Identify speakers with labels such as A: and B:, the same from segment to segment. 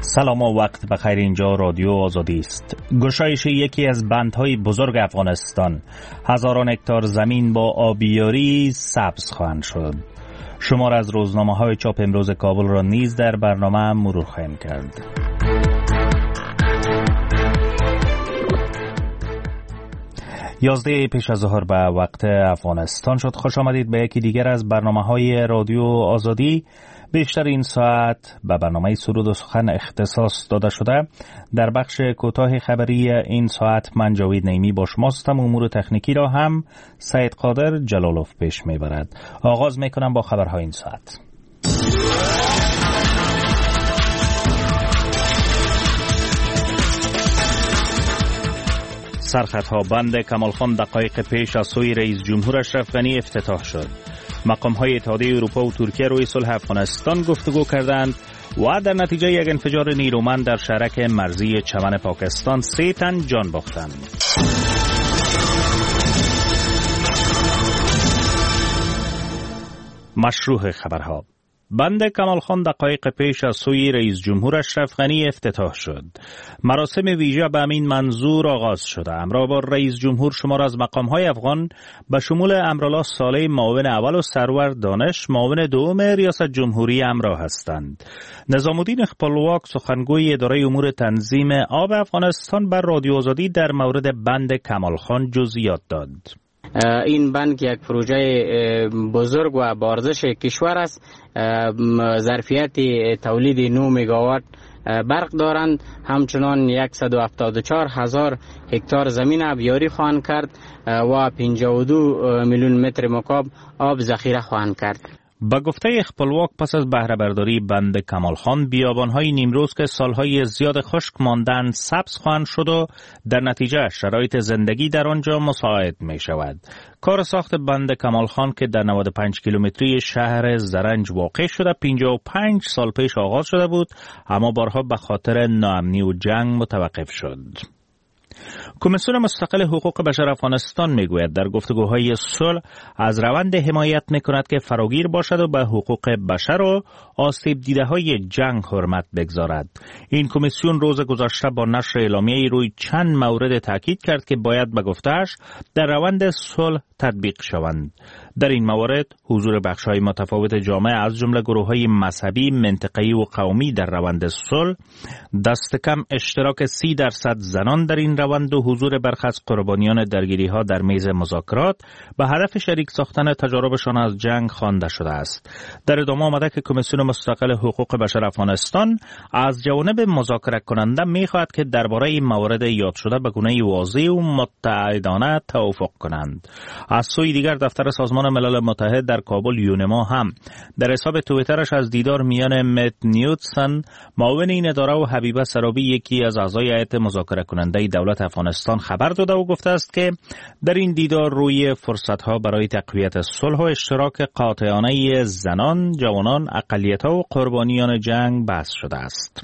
A: سلام و وقت بخیر. اینجا رادیو آزادی است. گشایش یکی از بندهای بزرگ افغانستان، هزاران هکتار زمین با آبیاری سبز خواهند شد. شمار از روزنامه‌های چاپ امروز کابل را نیز در برنامه مرور خواهیم کرد. یازده پیش از ظهر به وقت افغانستان شد. خوش آمدید به یکی دیگر از برنامه‌های رادیو آزادی. بیشتر این ساعت به برنامه سرود و سخن اختصاص داده شده. در بخش کوتاه خبری این ساعت من جاوید نیمی با شماستم. امور تکنیکی را هم سید قادر جلالوف پیش میبرد. آغاز میکنم با خبرهای این ساعت. سرخطها بند کمالخان دقایق پیش از سوی رئیس جمهور اشرف غنی افتتاح شد. مقام‌های اتحادیه اروپا و ترکیه روی صلح افغانستان گفتگو کردند و در نتیجه یک انفجار نیرومند در شهرک مرزی چمن پاکستان 3 تن جان باختند. مشروع خبرها. بند کمالخان دقایق پیش از سوی رئیس جمهور اشرف غنی افتتاح شد. مراسم ویژه به همین منظور آغاز شده. همراه با رئیس جمهور شمار از مقام‌های افغان به شمول امرالله صالح معاون اول و سرور دانش معاون دوم ریاست جمهوری همراه هستند. نظام الدین خپلواک سخنگوی اداره امور تنظیم آب افغانستان بر رادیو آزادی در مورد بند کمالخان جزئیات داد.
B: این بند یک پروژه بزرگ و بارزش کشور است. ظرفیت تولید 9 مگاوات برق دارند. همچنان 174,000 هکتار زمین آبیاری خواهند کرد و 52 میلیون متر مکعب آب ذخیره خواهند کرد.
A: با گفته خپلواک پس از بهره برداری بند کمالخان بیابان‌های نیمروز که سالهای زیاد خشک ماندند سبز خواهند شد و در نتیجه شرایط زندگی در آنجا مساعد می شود. کار ساخت بند کمالخان که در 95 کیلومتری شهر زرنج واقع شده 55 سال پیش آغاز شده بود، اما بارها به خاطر ناامنی و جنگ متوقف شد. کمیسیون مستقل حقوق بشر افغانستان میگوید در گفتگوهای صلح از روند حمایت میکند که فراگیر باشد و به حقوق بشر و آسیب دیده های جنگ حرمت بگذارد. این کمیسیون روز گذشته با نشر اعلامیه‌ای روی چند مورد تاکید کرد که باید به گفته‌اش در روند صلح تطبیق شوند. در این موارد حضور بخش‌های متفاوت جامعه از جمله گروه‌های مذهبی، منطقه‌ای و قومی در روند صلح، دست کم اشتراک 30% زنان در این روند و حضور برخی از قربانیان درگیری‌ها در میز مذاکرات به هدف شریک ساختن تجاربشان از جنگ خوانده شده است. در ادامه آمده که کمیسیون مستقل حقوق بشر افغانستان از جانب مذاکره کننده می‌خواهد که درباره موارد یاد شده به گونه واضح و متعهدانه توافق کنند. از سوی دیگر دفتر سازمان ملل متحد در کابل یونما هم در حساب توییترش از دیدار میان مت نیوتسن معاون این اداره و حبیبه سرابی یکی از اعضای هیئت مذاکره کننده دولت افغانستان خبر داده و گفته است که در این دیدار روی فرصت‌ها برای تقویت صلح و اشتراک قاطعانه زنان، جوانان، اقلیت‌ها و قربانیان جنگ بحث شده است.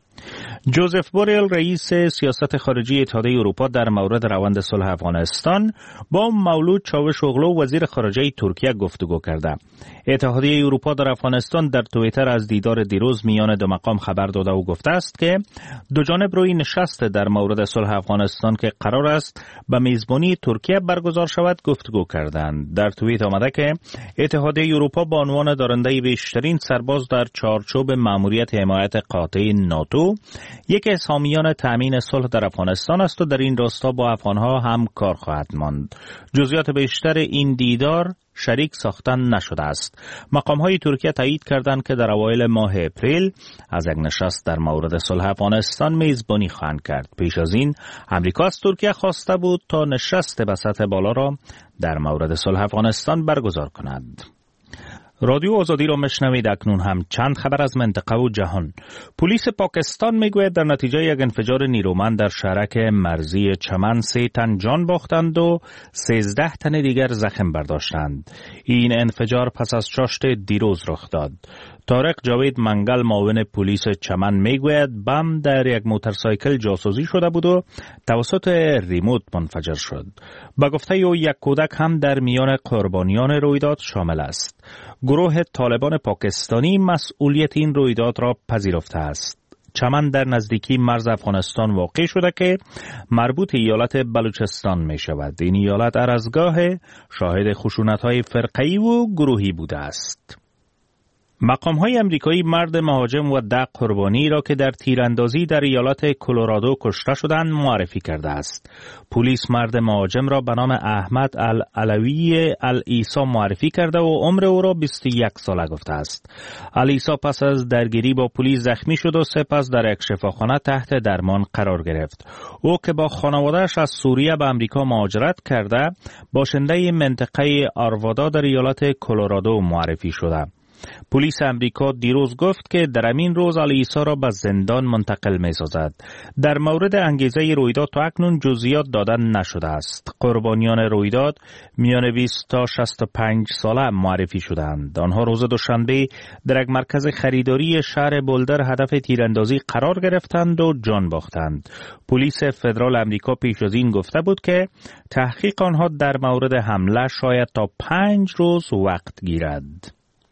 A: جوزف بوریل رئیس سیاست خارجی اتحادیه اروپا در مورد روند صلح افغانستان با مولود چاوشوغلو وزیر خارجه ترکیه گفتگو کرده. اتحادیه اروپا در افغانستان در توییتر از دیدار دیروز میان دو مقام خبر داده و گفته است که دو جانب روی نشست در مورد صلح افغانستان که قرار است به میزبانی ترکیه برگزار شود گفتگو کردند. در توییت آمده که اتحادیه اروپا با عنوان دارنده بیشترین سرباز در چارچوب مأموریت حمایت قاطع ناتو یک از حامیان تامین صلح در افغانستان است و در این راستا با افغانها هم کار خواهد ماند. جزئیات بیشتر این دیدار شریک ساختن نشده است. مقام‌های ترکیه تایید کردند که در اوایل ماه اپریل از یک نشست در مورد صلح افغانستان میزبانی خواهند کرد. پیش از این امریکا از ترکیه خواسته بود تا نشست به سطح بالا را در مورد صلح افغانستان برگزار کند. رادیو آزادی را میشنوید. اکنون هم چند خبر از منطقه و جهان. پلیس پاکستان میگوید در نتیجه یک انفجار نیرومند در شهرک مرزی چمن 3 تن جان باختند و 13 تن دیگر زخم برداشتند. این انفجار پس از چاشت دیروز رخ داد. طارق جاوید منگل معاون پلیس چمن میگوید بم در یک موتورسایکل جاسوسی شده بود و توسط ریموت منفجر شد. با گفته او یک کودک هم در میان قربانیان رویداد شامل است. گروه طالبان پاکستانی مسئولیت این رویداد را پذیرفته است. چمن در نزدیکی مرز افغانستان واقع شده که مربوط ایالت بلوچستان می شود. این ایالت هر از گاه شاهد خشونت‌های فرقه‌ای و گروهی بوده است. مقام‌های امریکایی مرد مهاجم و 10 قربانی را که در تیراندازی در ایالت کلرادو کشته شدند معرفی کرده است. پلیس مرد مهاجم را به نام احمد العلوی العیسی معرفی کرده و عمر او را 21 ساله گفته است. العیسی پس از درگیری با پلیس زخمی شد و سپس در یک شفاخانه تحت درمان قرار گرفت. او که با خانواده‌اش از سوریه به امریکا مهاجرت کرده، باشنده منطقه آروادا در ایالت کلرادو معرفی شده. پلیس امریکا دیروز گفت که در همین روز العیسی را به زندان منتقل می سازد. در مورد انگیزه رویداد تا اکنون جزئیات دادن نشده است. قربانیان رویداد میان 20 تا 65 ساله معرفی شدند. آنها روز دوشنبه در یک مرکز خریداری شهر بولدر هدف تیراندازی قرار گرفتند و جان باختند. پلیس فدرال امریکا پیش از این گفته بود که تحقیق آنها در مورد حمله شاید تا 5 روز وقت گیرد.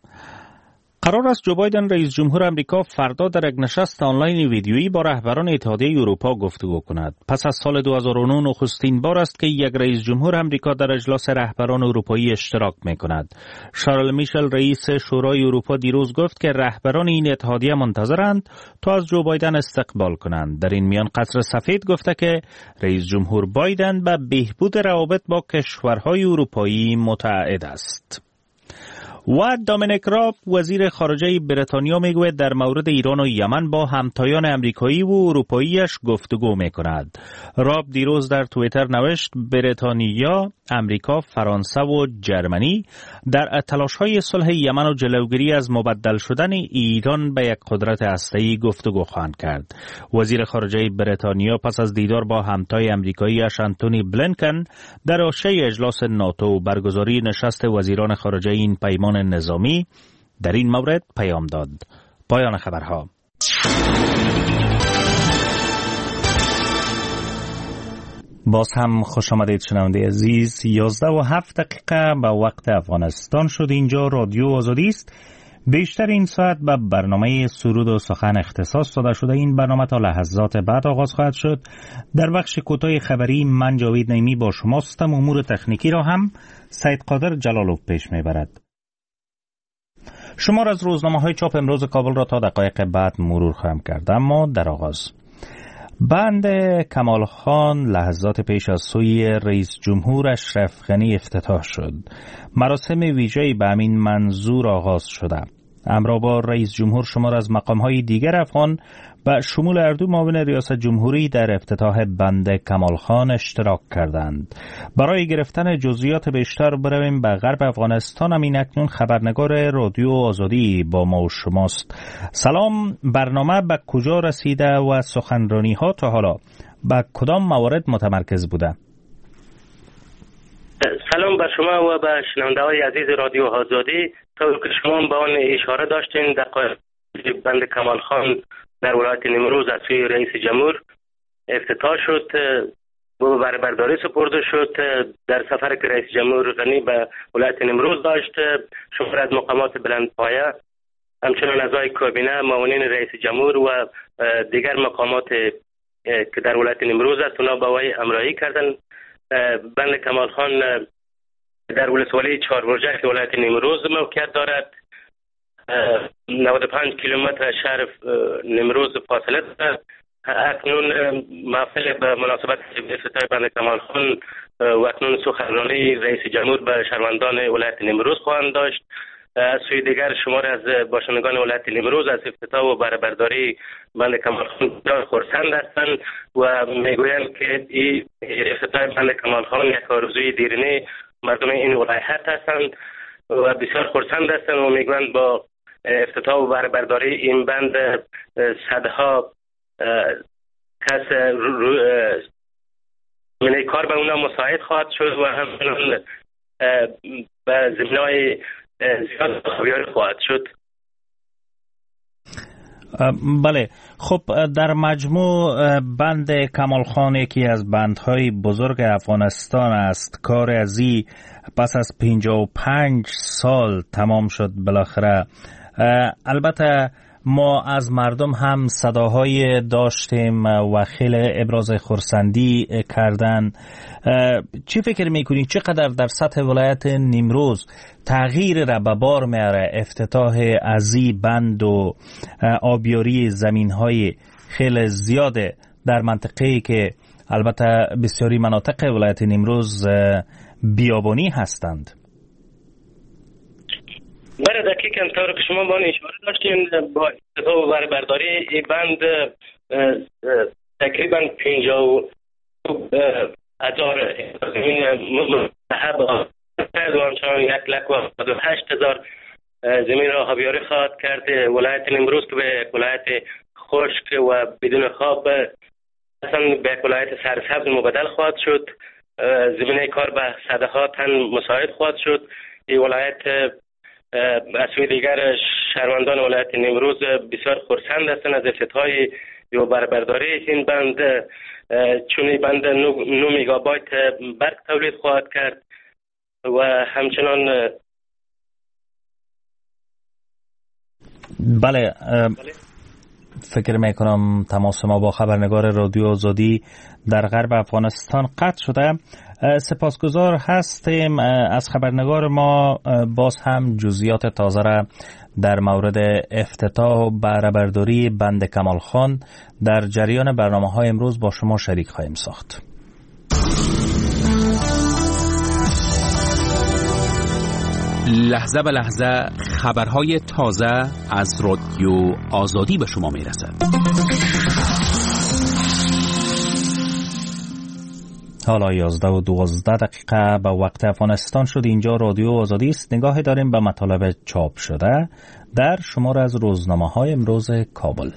A: قرار است جو بایدن رئیس جمهور امریکا فردا در یک نشست آنلاین ویدیویی با رهبران اتحادیه اروپا گفتگو کند. پس از سال 2009 نخستین بار است که یک رئیس جمهور امریکا در اجلاس رهبران اروپایی اشتراک می‌کند. شارل میشل رئیس شورای اروپا دیروز گفت که رهبران این اتحادیه منتظرند تا از جو بایدن استقبال کنند. در این میان قصر سفید گفته که رئیس جمهور بایدن به بهبود روابط با کشورهای اروپایی متعهد است. و دامینیک راب وزیر خارجه بریتانیا میگوید در مورد ایران و یمن با همتایان امریکایی و اروپاییش گفتگو میکند. راب دیروز در توییتر نوشت بریتانیا، امریکا، فرانسه و جرمنی در تلاش‌های صلح یمن و جلوگیری از مبدل شدن ایران به یک قدرت هسته‌ای گفتگو خواهند کرد. وزیر خارجه بریتانیا پس از دیدار با همتای امریکایی‌اش آنتونی بلینکن در حاشیه اجلاس ناتو و برگزاری نشست وزیران خارجه این پیمان نظامی در این مورد پیام داد. پایان خبرها. باز هم خوش آمدید شنونده عزیز. 11:07 به وقت افغانستان شد. اینجا رادیو آزادی است. بیشتر این ساعت به برنامه سرود و سخن اختصاص داده شده. این برنامه تا لحظات بعد آغاز خواهد شد. در بخش کوتاه خبری من جاوید نعیمی با شماستم. امور تکنیکی را هم سید قادر جلالوف پیش میبرد. شمار از روزنامه‌های چاپ امروز کابل را تا دقایق بعد مرور خواهم کرد. اما در آغاز بند کمال خان لحظات پیش از سوی رئیس جمهور اشرف غنی افتتاح شد. مراسم ویژه‌ای به همین منظور آغاز شده. همراه با رئیس جمهور شمار از مقام‌های دیگر افغان به شمول اردو معاون ریاست جمهوری در افتتاح بند کمال خان اشتراک کردند. برای گرفتن جزئیات بیشتر برویم به غرب افغانستان. همین اکنون خبرنگار رادیو آزادی با ما و شماست. سلام، برنامه به کجا رسیده و سخنرانی ها تا حالا به کدام موارد متمرکز بوده؟
C: سلام بر شما و به شنونده‌های عزیز رادیو آزادی. طور که شما به آن اشاره داشتین، دقایق بند کمال خان در ولایت نیمروز از سوی رئیس جمهور افتتاح شد و برداری سپرده شد. در سفر که رئیس جمهور غنی به ولایت نیمروز داشت، شمار از مقامات بلندپایه همچنان اعضای کابینه، معاونین رئیس جمهور و دیگر مقامات که در ولایت نیمروز است اونا با وی همراهی کردند. بند کمال خان در ولسوالی 4 برجک ولایت نیمروز موقعیت دارد. 95 کیلومتر از شهر نیمروز فاصله دارد. اکنون محفل به مناسبت افتتاح بند کمال خان و اکنون سخنرانی رئیس جمهور به شهروندان ولایت نیمروز خواهند داشت. از سوی دیگر شمار از باشندگان ولایت نیمروز از افتتاح و برداری بند کمال خان خرسند هستند و میگویند که افتتاح بند کمال خان یک آرزوی دیرینه مردم این ولایت هستند و بسیار خرسند هستند و میگویند با افتتاح و برداری این بند صدها کس کار به اونا مساعد خواهد شد و همچنان به زمینه‌های زیاد خوبیاری خواهد شد.
A: بله، خب در مجموع بند کمال خان یکی از بندهای بزرگ افغانستان است. کار ازی پس از 55 سال تمام شد بالاخره. البته ما از مردم هم صداهای داشتیم و خیلی ابراز خرسندی کردن. چی فکر میکنید چقدر در سطح ولایت نیمروز تغییر را به بار میاره افتتاح ازی بند و آبیاری زمینهای خیلی زیاده در منطقه‌ای که البته بسیاری مناطق ولایت نیمروز بیابانی هستند؟
C: برای دقیقاً طور که شما با اشاره داشتین با افتتاح و برداری این بند تقریبا 50,000 زمین مستحب آنچنان 1,08,000 زمین را آبیاری خواهد کرد. ولایت نیمروز که به ولایت خشک و بدون خواب اصلا به ولایت سرسبز مبدل خواهد شد. زمینه کار به صدها تن مساعد خواهد شد. این ولایت از سوی دیگر شهروندان ولایت نیمروز بسیار خرسند هستند از افتتاح و برداری این بند، چون این بند 9 مگابایت برق تولید خواهد کرد و همچنان
A: بله. فکر میکنم تماس ما با خبرنگار رادیو آزادی در غرب افغانستان قطع شده. سپاسگزار هستیم از خبرنگار ما. باز هم جزئیات تازه را در مورد افتتاح و بهره‌برداری بند کمال خان در جریان برنامه‌های امروز با شما شریک خواهیم ساخت.
D: لحظه به لحظه خبرهای تازه از رادیو آزادی به شما میرسد.
A: حالا 11:12 به وقت افغانستان شد. اینجا رادیو آزادی است. نگاهی داریم به مطالب چاپ شده در شمار از روزنامه‌های امروز کابل.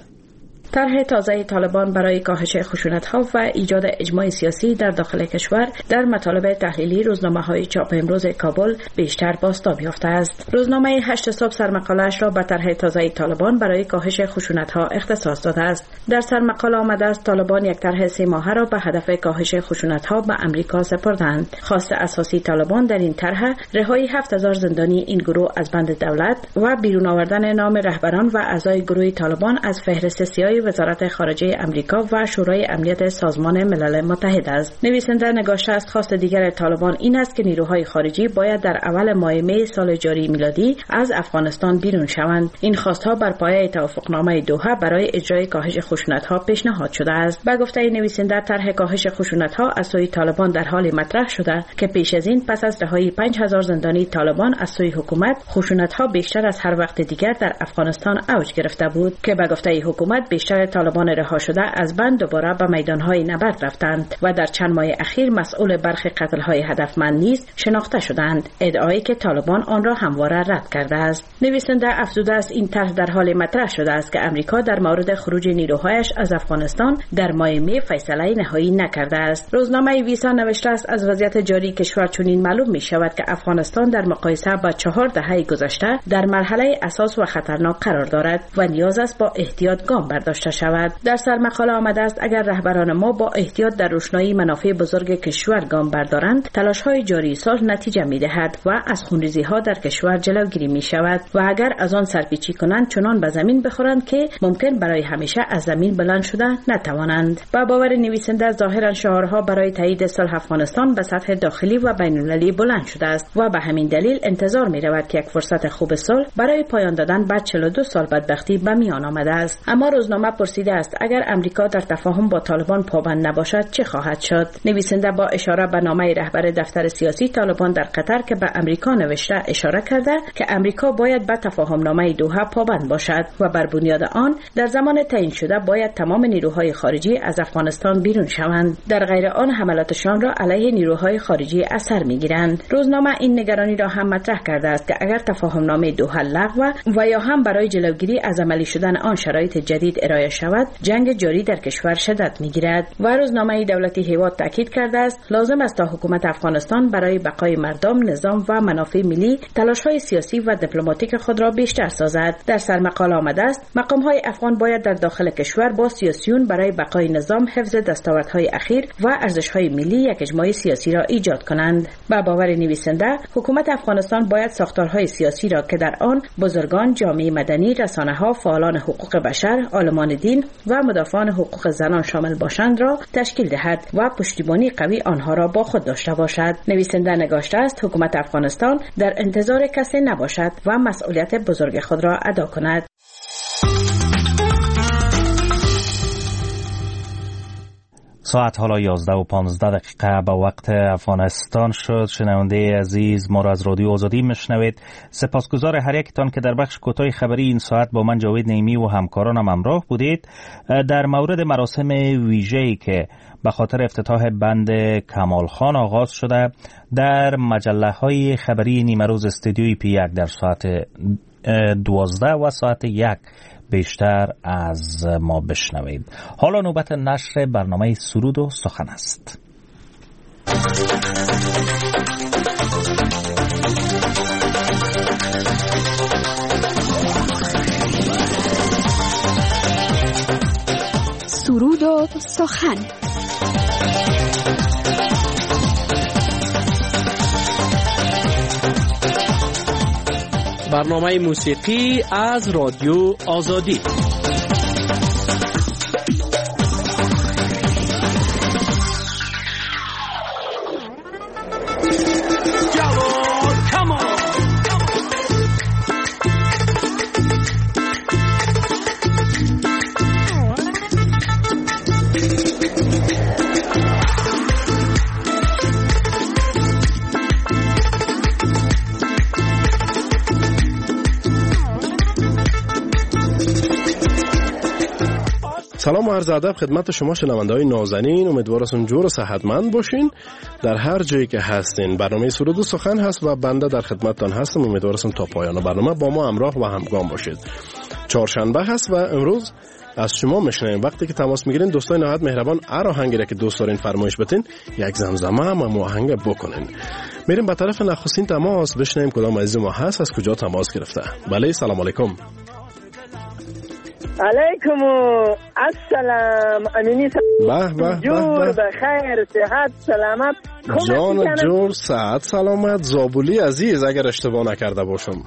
E: طرح تازه طالبان برای کاهش خشونت‌ها و ایجاد اجماع سیاسی در داخل کشور در مطالب تحلیلی روزنامه‌های چاپ امروز کابل بیشتر بازتاب یافته است. روزنامه 8 صبح سرمقاله‌اش را به طرح تازه طالبان برای کاهش خشونت‌ها اختصاص داده است. در سرمقاله آمده است طالبان یک طرح 3 ماهه را به هدف کاهش خشونت‌ها به آمریکا سپردند. خواست اساسی طالبان در این طرح رهایی 7000 زندانی این گروه از بند دولت و بیرون آوردن نام رهبران و اعضای گروه طالبان از فهرست سیاه وزارت خارجه آمریکا و شورای امنیت سازمان ملل متحد است. نویسنده نگاشته است خواست دیگر طالبان این است که نیروهای خارجی باید در اول ماه می سال جاری میلادی از افغانستان بیرون شوند. این خواستها بر پایه توافقنامه دوحه برای اجرای کاهش خشونت‌ها پیشنهاد شده است. با گفته نویسنده طرح کاهش خشونت‌ها از سوی طالبان در حال مطرح شده که پیش از این پس از رهایی 5000 زندانی طالبان از سوی حکومت خشونت‌ها بیشتر از هر وقت دیگر در افغانستان اوج گرفته بود که با گفته حکومت بیشتر طالبان رها شده از بند دوباره به میدانهای نبرد رفتند و در چند ماه اخیر مسئول برخی قتل‌های هدفمند نیز شناخته شدند، ادعایی که طالبان آن را همواره رد کرده است. نویسنده افزوده است این طرح در حال مطرح شده است که آمریکا در مورد خروج نیروهایش از افغانستان در ماه می فیصله نهایی نکرده است. روزنامه ویسا نوشته است از وضعیت جاری کشور چنین معلوم می شود که افغانستان در مقایسه با 4 دهه گذشته در مرحله اساس و خطرناک قرار دارد و نیاز است با احتیاط گام برداشته شود. در سرمقاله آمده است اگر رهبران ما با احتیاط در روشنایی منافع بزرگ کشور گام بردارند، تلاش‌های جاری سال نتیجه می‌دهد و از خونریزی‌ها در کشور جلوگیری می‌شود و اگر از آن سرپیچی کنند چنان به زمین بخورند که ممکن برای همیشه از زمین بلند شده نتوانند. با باور نویسنده ظاهراً شعارها برای تایید صلح افغانستان به سطح داخلی و بین‌المللی بلند شده است و به همین دلیل انتظار می‌رود که یک فرصت خوب صلح برای پایان دادن بعد 42 سال بدبختی به میان آمده است. اما روزنامه پرسیده است اگر امریکا در تفاهم با طالبان پابند نباشد چه خواهد شد؟ نویسنده با اشاره به نامه رهبر دفتر سیاسی طالبان در قطر که به امریکا نوشته اشاره کرده که امریکا باید به تفاهم نامه دوحه پابند باشد و بر بنیاد آن در زمان تعیین شده باید تمام نیروهای خارجی از افغانستان بیرون شوند. در غیر آن حملاتشان را علیه نیروهای خارجی اثر میگیرند. روزنامه این نگرانی را هم مطرح کرده است که اگر تفاهم نامه دوحه لغو و یا هم برای جلوگیری از عملی شدن آن شرایط جدید ارائه شود جنگ جاری در کشور شدت میگیرد. و روزنامه دولتی هیواد تاکید کرده است لازم است تا حکومت افغانستان برای بقای مردم، نظام و منافع ملی تلاش‌های سیاسی و دیپلماتیک خود را بیشتر سازد. در سرمقاله آمده است مقام‌های افغان باید در داخل کشور با سیاسیون برای بقای نظام، حفظ دستاوردهای اخیر و ارزش‌های ملی یک اجماع سیاسی را ایجاد کنند. با باور نویسنده حکومت افغانستان باید ساختارهای سیاسی را که در آن بزرگان جامعه مدنی، رسانه‌ها، فعالان حقوق بشر، عالمان دین و مدافعان حقوق زنان شامل باشند را تشکیل دهد و پشتیبانی قوی آنها را با خود داشته باشد. نویسنده نگاشته است حکومت افغانستان در انتظار کسی نباشد و مسئولیت بزرگ خود را ادا کند.
A: ساعت حالا 11:15 به وقت افغانستان شد. شنونده عزیز ما را از رادیو آزادی میشنوید. سپاسگزار هر یکتان که در بخش کوتاه خبری این ساعت با من جاوید نعیمی و همکارانم همراه بودید. در مورد مراسم ویژه‌ای که به خاطر افتتاح بند کمال خان آغاز شده در مجله‌های خبری نیمه روز استودیوی P1 در ساعت 12 و ساعت 1 بیشتر از ما بشنوید. حالا نوبت نشر برنامه سرود و سخن است.
F: سرود و سخن.
G: برنامه موسیقی از رادیو آزادی.
H: سلام و عرض ادب خدمت شما شنونده‌های نازنین. امیدوارم جور و صحتمند باشین در هر جایی که هستین. برنامه سرود و سخن هست و بنده در خدمتتان هستم. امیدوارم تا پایان برنامه با ما همراه و همگام باشید. چهارشنبه هست و امروز از شما میشنویم وقتی که تماس میگیرین دوستای نهایت مهربان هر آهنگی را که دوست دارین فرمایش بدین یک زمزمه هم آهنگ بکنین. میریم به طرف نخستین تماس بشنویم کدام عزیز ما هست از کجا تماس گرفته. بله سلام علیکم.
I: علیکم السلام. امینی جور بخیر صحت سلامت
H: جان جور صحت سلامت. زابولی عزیز اگر اشتباه نکرده باشم.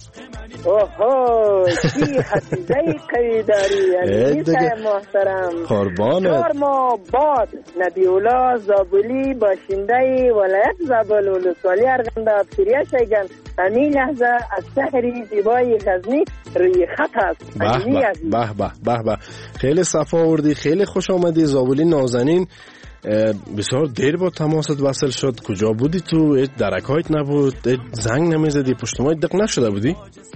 I: اوه چی حفیظه قوی داری امینی محترم.
H: قربانت.
I: 4 ماه بعد نبیولا زابولی باشنده ولایت زابل ولسوالی ارغنده ابتریه شیگن همین لحظه از شهری زیبای غزنی روی خط است.
H: به به خیلی صفا آوردی، خیلی خوش آمدی. زابولی نازنین بسیار دیر با تماست وصل شد. کجا بودی تو؟ درکایت نبود؟ زنگ نمیزدی؟ پشتمایت دق نشده بودی؟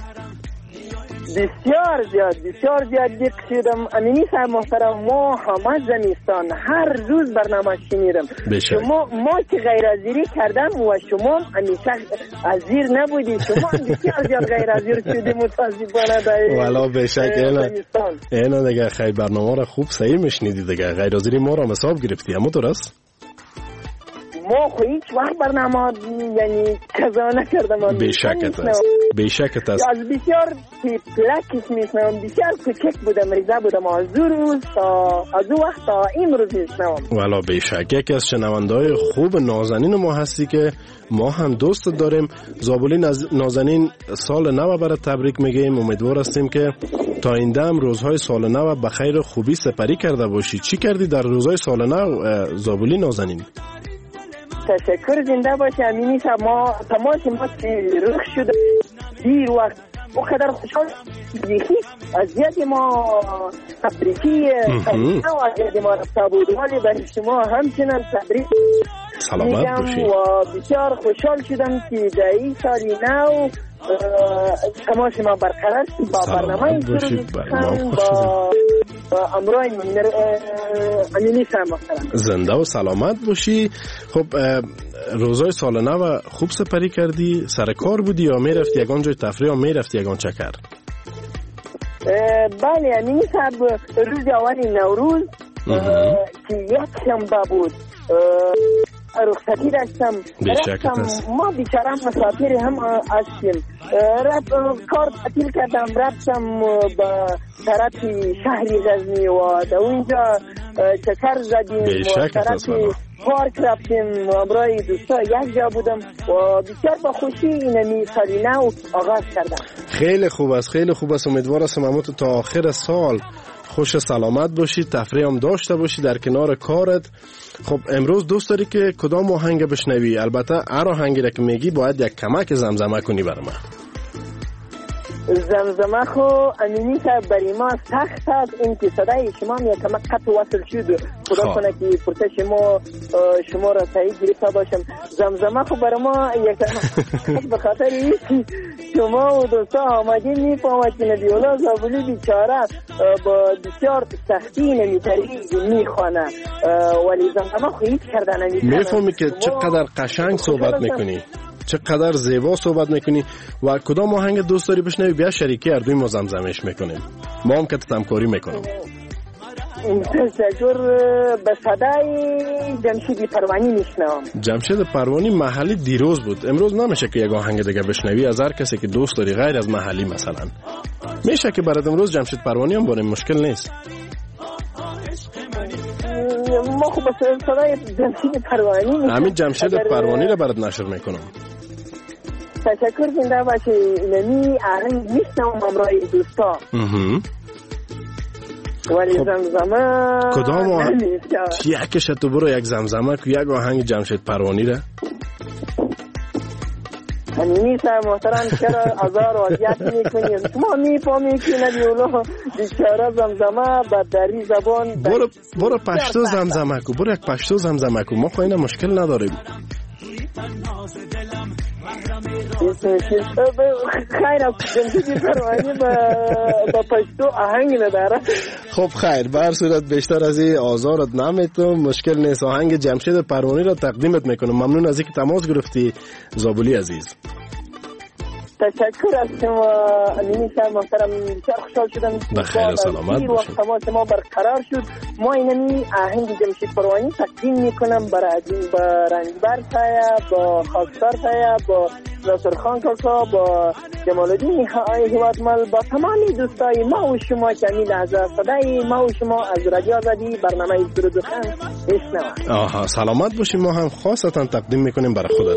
I: بسیار زیاد دق شدم. امینی صاحب محترم ما همه زمستان هر روز برنامه شنیدم. ما که غیر از زیری کردم و شما همیشه از زیر نبودی. شما بسیار زیاد غیر از زیر شدی متاسفانه.
H: والا بشک اینا دیگه خیلی برنامه را خوب صحیح میشنیدی دیگه. غیر از زیری ما را حساب گرفتی. اما درست
I: ما خو هیچ وقت برنامه یعنی کذا نکردم.
H: بیشکت است.
I: از بسیار پلکش میشنم. بسیار کوچک بودم، ریزه بودم. از او وقت تا این روز میشنم.
H: والا بیشک یکی از شنونده‌های خوب نازنین ما هستی که ما هم دوست داریم. زابولی نازنین سال نو برات تبریک میگیم. امیدوار هستیم که تا این دم روزهای سال نو به خیر و خوبی سپری کرده باشی. چی کردی در روزهای سال نو زابولی نازنین؟
I: تشکر زنده باشه امینی صاحب. ما تماس ما رخ شده دیر وقت او قدر خوشحال دیخی از زیادی ما تبریکی و از زیادی ما رفته بود. ولی برای شما همچنان تبریک میگم و بسیار خوشحال شدم که در این سالی نو تماس ما برقرار شد با برنامه سرود با امروی امینی صاحب محترم.
H: زنده و سلامت باشی. خب روزای سال نو خوب سپری کردی؟ سر کار بودی یا میرفتی یگان جای تفریح یا میرفتی یگان چکر؟
I: بله امینی صاحب، روز اول نوروز که یک شنبه بود رخصتی داشتم. ما بیچاره مسافر هم هستیم. کار تعطیل کردم، رفتم به طرف شهر غزنی و در اونجا چکر زدیم و طرف پارک رفتیم امرای دوستا یک جا بودم و بسیار با خوشی اینمی سال نو آغاز کردم.
H: خیلی خوب است، خیلی خوب است. امیدوار هستم همون تا آخر سال خوش سلامت باشی، تفریح هم داشته باشی در کنار کارت. خب امروز دوست داری که کدام آهنگ بشنوی؟ البته هر آهنگی را که میگی باید یک کمک زمزمه کنی برام.
I: زمزمه خو امینی صاحب برای ما سخت است، این که صدای شما یک کمک قطع وصل شد. خدا کنه که پرسش شما را صحیح گرفته باشم. زمزمه خو برای ما یک کمک به خاطر اینکه شما و دوستا آمدین میفهمد که نبی الله زابلی بیچاره با بسیار سختی میخوانه ولی زمزمه خو هیچ کردن نمیکنه.
H: میفهمی که چقدر قشنگ صحبت میکنی، چقدر زیبا صحبت میکنی و کدام آهنگ دوست داری بشنوی؟ بیا شریکی هر دوی ما زمزمش میکنیم، ما هم که همکاری میکنیم.
I: تشکر. به صدای جمشید پروانی میشنوم.
H: جمشید پروانی محلی دیروز بود، امروز نمیشه که یک آهنگ دیگه بشنوی از هر کسی که دوست داری غیر از محلی مثلا. میشه که برات امروز جمشید پروانی هم باریم، مشکل نیست.
I: ما خب به صدای جمشید پروانی
H: همین جمشید پروانی رو برات نشر میکنم.
I: تشکر. زنده باشی. اینمی آهنگ میشنوم امرای دوستا. ولی زمزمه
H: کدام آهنگ؟ یکش تو برو یک زمزمه که یک آهنگ جمشید پروانی را.
I: همینی صاحب محترم چرا آزار و اذیت میکنیم؟ ما میفهمیم که نبی الله بیچاره زمزمه به دری زبان.
H: برو پشتو زمزمه کو، برو یک پشتو زمزمه کو، ما خو اینا مشکل نداریم.
I: خیر جمشید پروانی با پشتو آهنگ نداره.
H: خب خیر، به هر صورت بیشتر از این آزارت نمیتونم، مشکل نیست. آهنگ جمشید پروانی را تقدیمت میکنم. ممنون از اینکه تماس گرفتی زابلی عزیز.
I: تشکر از شما امینی صاحب محترم، بسیار خوشحال شدم.
H: بخیر و سلامت باشید.
I: تماس ما برقرار شد. ما اینمی آهنگ جمشید پروانی تقدیم میکنم برای رنجبر تایا، با خاکسار تایا، با ناصر خان کاکا، با جمال الدین هیوادمل، با تمامی دوستای ما و شما که همین لحظه صدای ما و شما از رادیو آزادی برنامه درود خان میشنویم.
H: سلامت باشی. ما هم خاصتا تقدیم میکنیم برای خودت.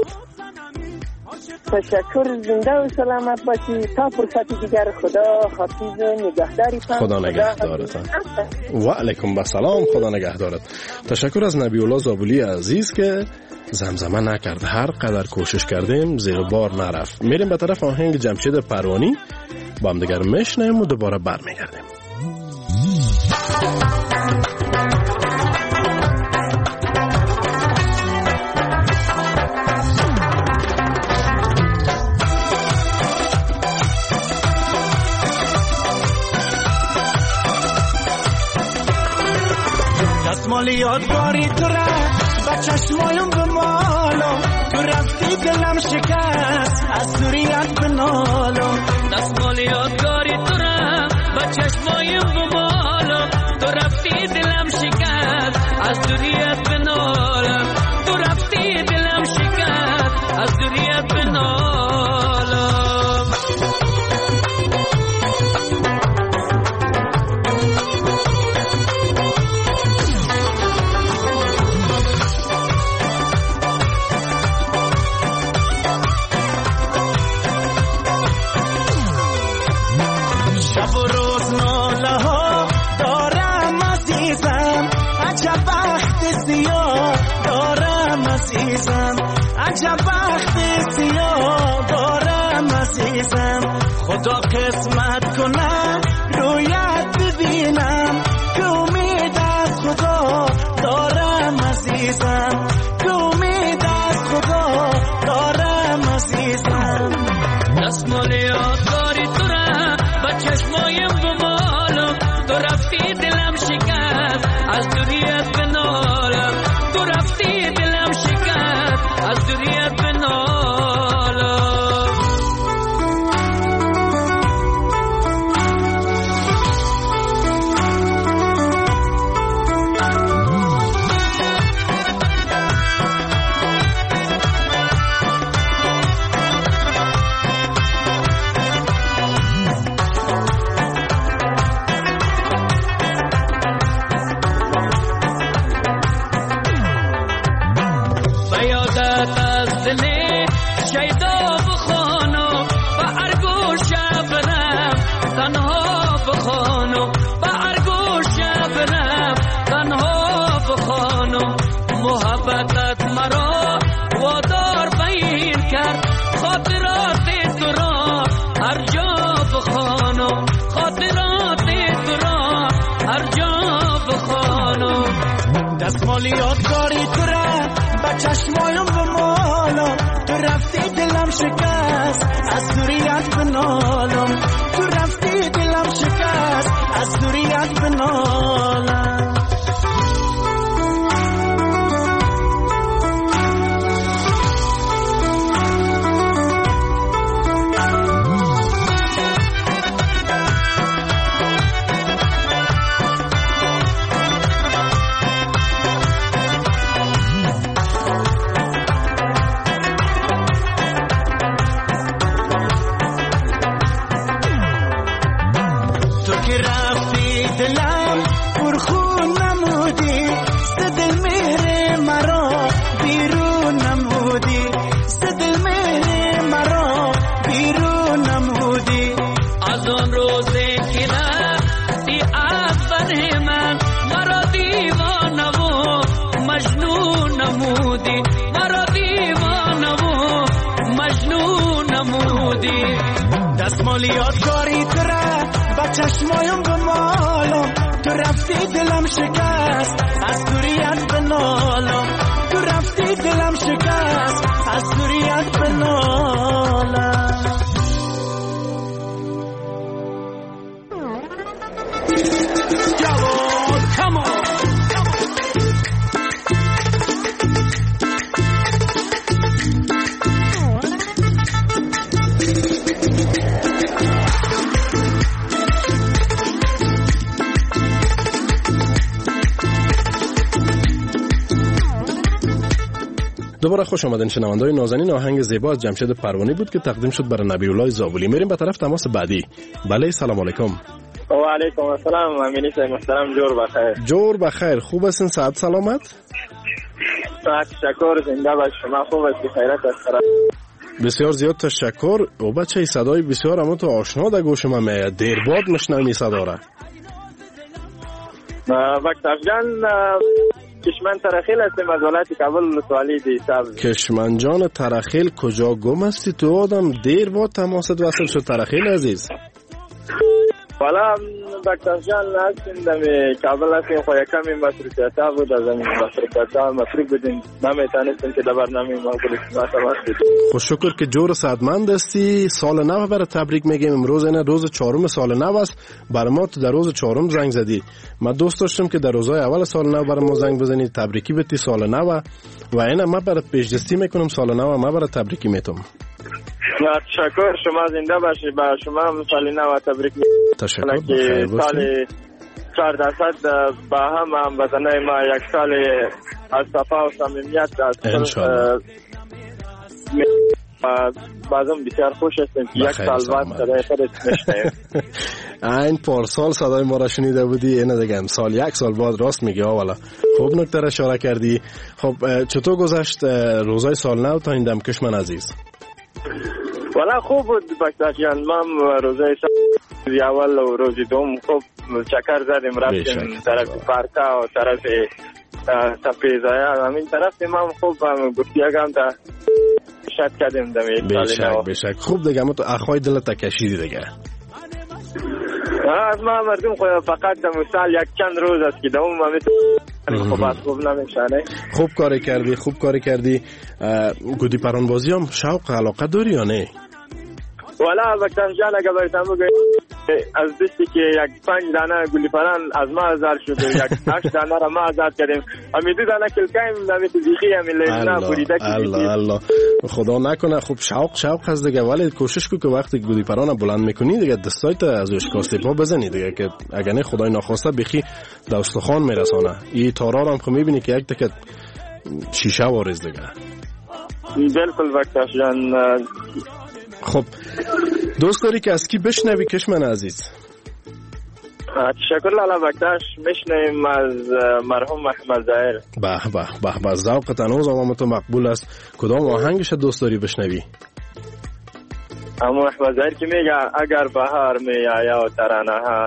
I: تشکر. زنده و سلامت باشی. تا فرصتی دیگر خدا حافظ نگهداریتان.
H: خدا نگهدارتان. و علیکم السلام. خدا نگهدارت. تشکر از نبی الله زابلی عزیز که زمزمه نکرد. هر قدر کوشش کردیم زیر بار نرفت. میریم به طرف آهنگ جمشید پروانی، با هم دیگر میشنیم و دوباره برمیگردیم.
F: دستمال یادگاری تو را با چشمایم بمالم، تو رفتی دلم شکست از دوریت بنالم. دستمال یادگاری تو را با چشمایم بمالم، تو رفتی دلم شکست از دوریت بنالم. تو رفتی دلم شکست از دوریت بنالم. عجب وقت سیاه دارم عزیزم، خدا قسمت کنم رویت ببینم، که امید از خدا دارم عزیزم، که امید از خدا دارم عزیزم. دستمال یادگاری تو را با چشمایم بمالم، تو رفتی دلم شکست از دوریت بنالم. تو رفتی دلم شکست از دوریت بنالم. شیدا بخوانم به ارگوش برم تنها بخوانم به ارگوش برم تنها بخوانم محبتت مرا وادار بین کرد خاطرات تو را هر جا بخوانم خاطرات تو را هر جا بخوانم
J: دستمال یادگاری تو را با چشمایم بمالم تو رفتی دلم شکست از دوریت بنالم تو رفتی دلم شکست از دوریت بنالم دستمال یادگاری تو را با چشمایم بمالم تو رفتی دلم شکست از دوریت بنالم تو رفتی دلم شکست از دوریت بنالم جواد کمان
H: دوباره خوش آمدین شنونده‌های نازنین. آهنگ زیبا از جمشید پروانی بود که تقدیم شد برای نبی‌الله زابلی. میریم به طرف تماس بعدی. بله سلام علیکم.
K: و علیکم السلام. امینی صاحب محترم، جور بخیر.
H: جور بخیر. خوب هستین؟ صحت سلامت؟
K: تشکر. زنده باش. شما خوب هستید؟ خیرات است.
H: بسیار زیاد تشکر. او بچه صدای بسیار اما تو آشنا در گوش من میاد. دیر بعد میشنوم صدا را.
K: وقت جان کشمن ترخیل هستیم از ولایت کابل سوالی دی صاحب.
H: کشمن جان ترخیل کجا گم هستی تو آدم؟ دیر بعد تماست وصل شد ترخیل عزیز.
K: والا دکتر جان هستیم دمی کابل هستیم خو یکمی مصروفیت ها بود از این مصروفیت ها مصروف بودیم نمیتونستیم که در برنامه ما شما تماس بگیریم.
H: خوش شکر که جور صحتمند هستی. سال نو برای تبریک میگیم. امروز اینه روز 4 سال نو است. برای ما تو در روز 4 زنگ زدی. من دوست داشتم که در روزهای اول سال نو برای ما زنگ بزنی تبریکی بتی سال نو و اینه ما برای پیشدستی میکنم سال نو ما برای تبریکی میتم.
K: تشکر. شما زنده باشید. با شما هم سال نو تبریک میگم.
H: تشکر.
K: که سال 400 با هم وطنای ما یک سال از صفا و صمیمیت
H: انشاءالله.
K: بازم بسیار خوش هستیم که یک سال بعد صدای خودت میشنویم.
H: این پارسال صدای ما را شنیده بودی، اینه دیگه امسال یک سال بعد. راست میگی والا. خوب نکته را اشاره کردی. خب چطور گذشت روزای سال نو تا این دم کشمن عزیز؟
K: والا خوب بود بکتر جان. ما روزای سال اول و روز دوم خوب چکر زدیم رفتیم طرف پارکا و طرف تپیزایا همین طرف ما خوب گفتیگم تا شد کردیم دمی.
H: بشک خوب دیگه. ما تو اخوای دلت کشیدی دیگه.
K: از ما مردم خو فقط در مثال یک چند روز است که دوم ما خوب نمیشانه.
H: خوب کاری کردی. گودی پران بازی هم شوق علاقه داری یا نه؟
K: والا وقتا جان اگه برتم بگم از دستی که یک 5 دانه گلی پران از ما آزاد شد و یک 8 دانه را ما آزاد کردیم. همین 2 دانه کلکایم نمی تزیخی همین لینا بریده که
H: الله خدا نکنه. خوب شوق هست دیگه. ولی کوشش کو که وقتی گودی پران بلند میکنی دیگه دستایت از روش کاسته پا بزنی دیگه که اگه نه خدای ناخواسته بخی در استخوان میرسانه. این تارا هم خو میبینی که یک تکه شیشه وارز دیگه.
K: بالکل وقتا جان.
H: خب دوست داری که از کی بشنوی کشمن عزیز؟
K: تشکر لالا بکتاش. میشنیم از مرحوم احمد ظاهر.
H: به به به به، ذوقت هنوز آمام تو مقبول است. کدام آهنگش دوست داری بشنوی؟
K: اما احمد ظاهر که میگه اگر بهار میآید و ترانه ها.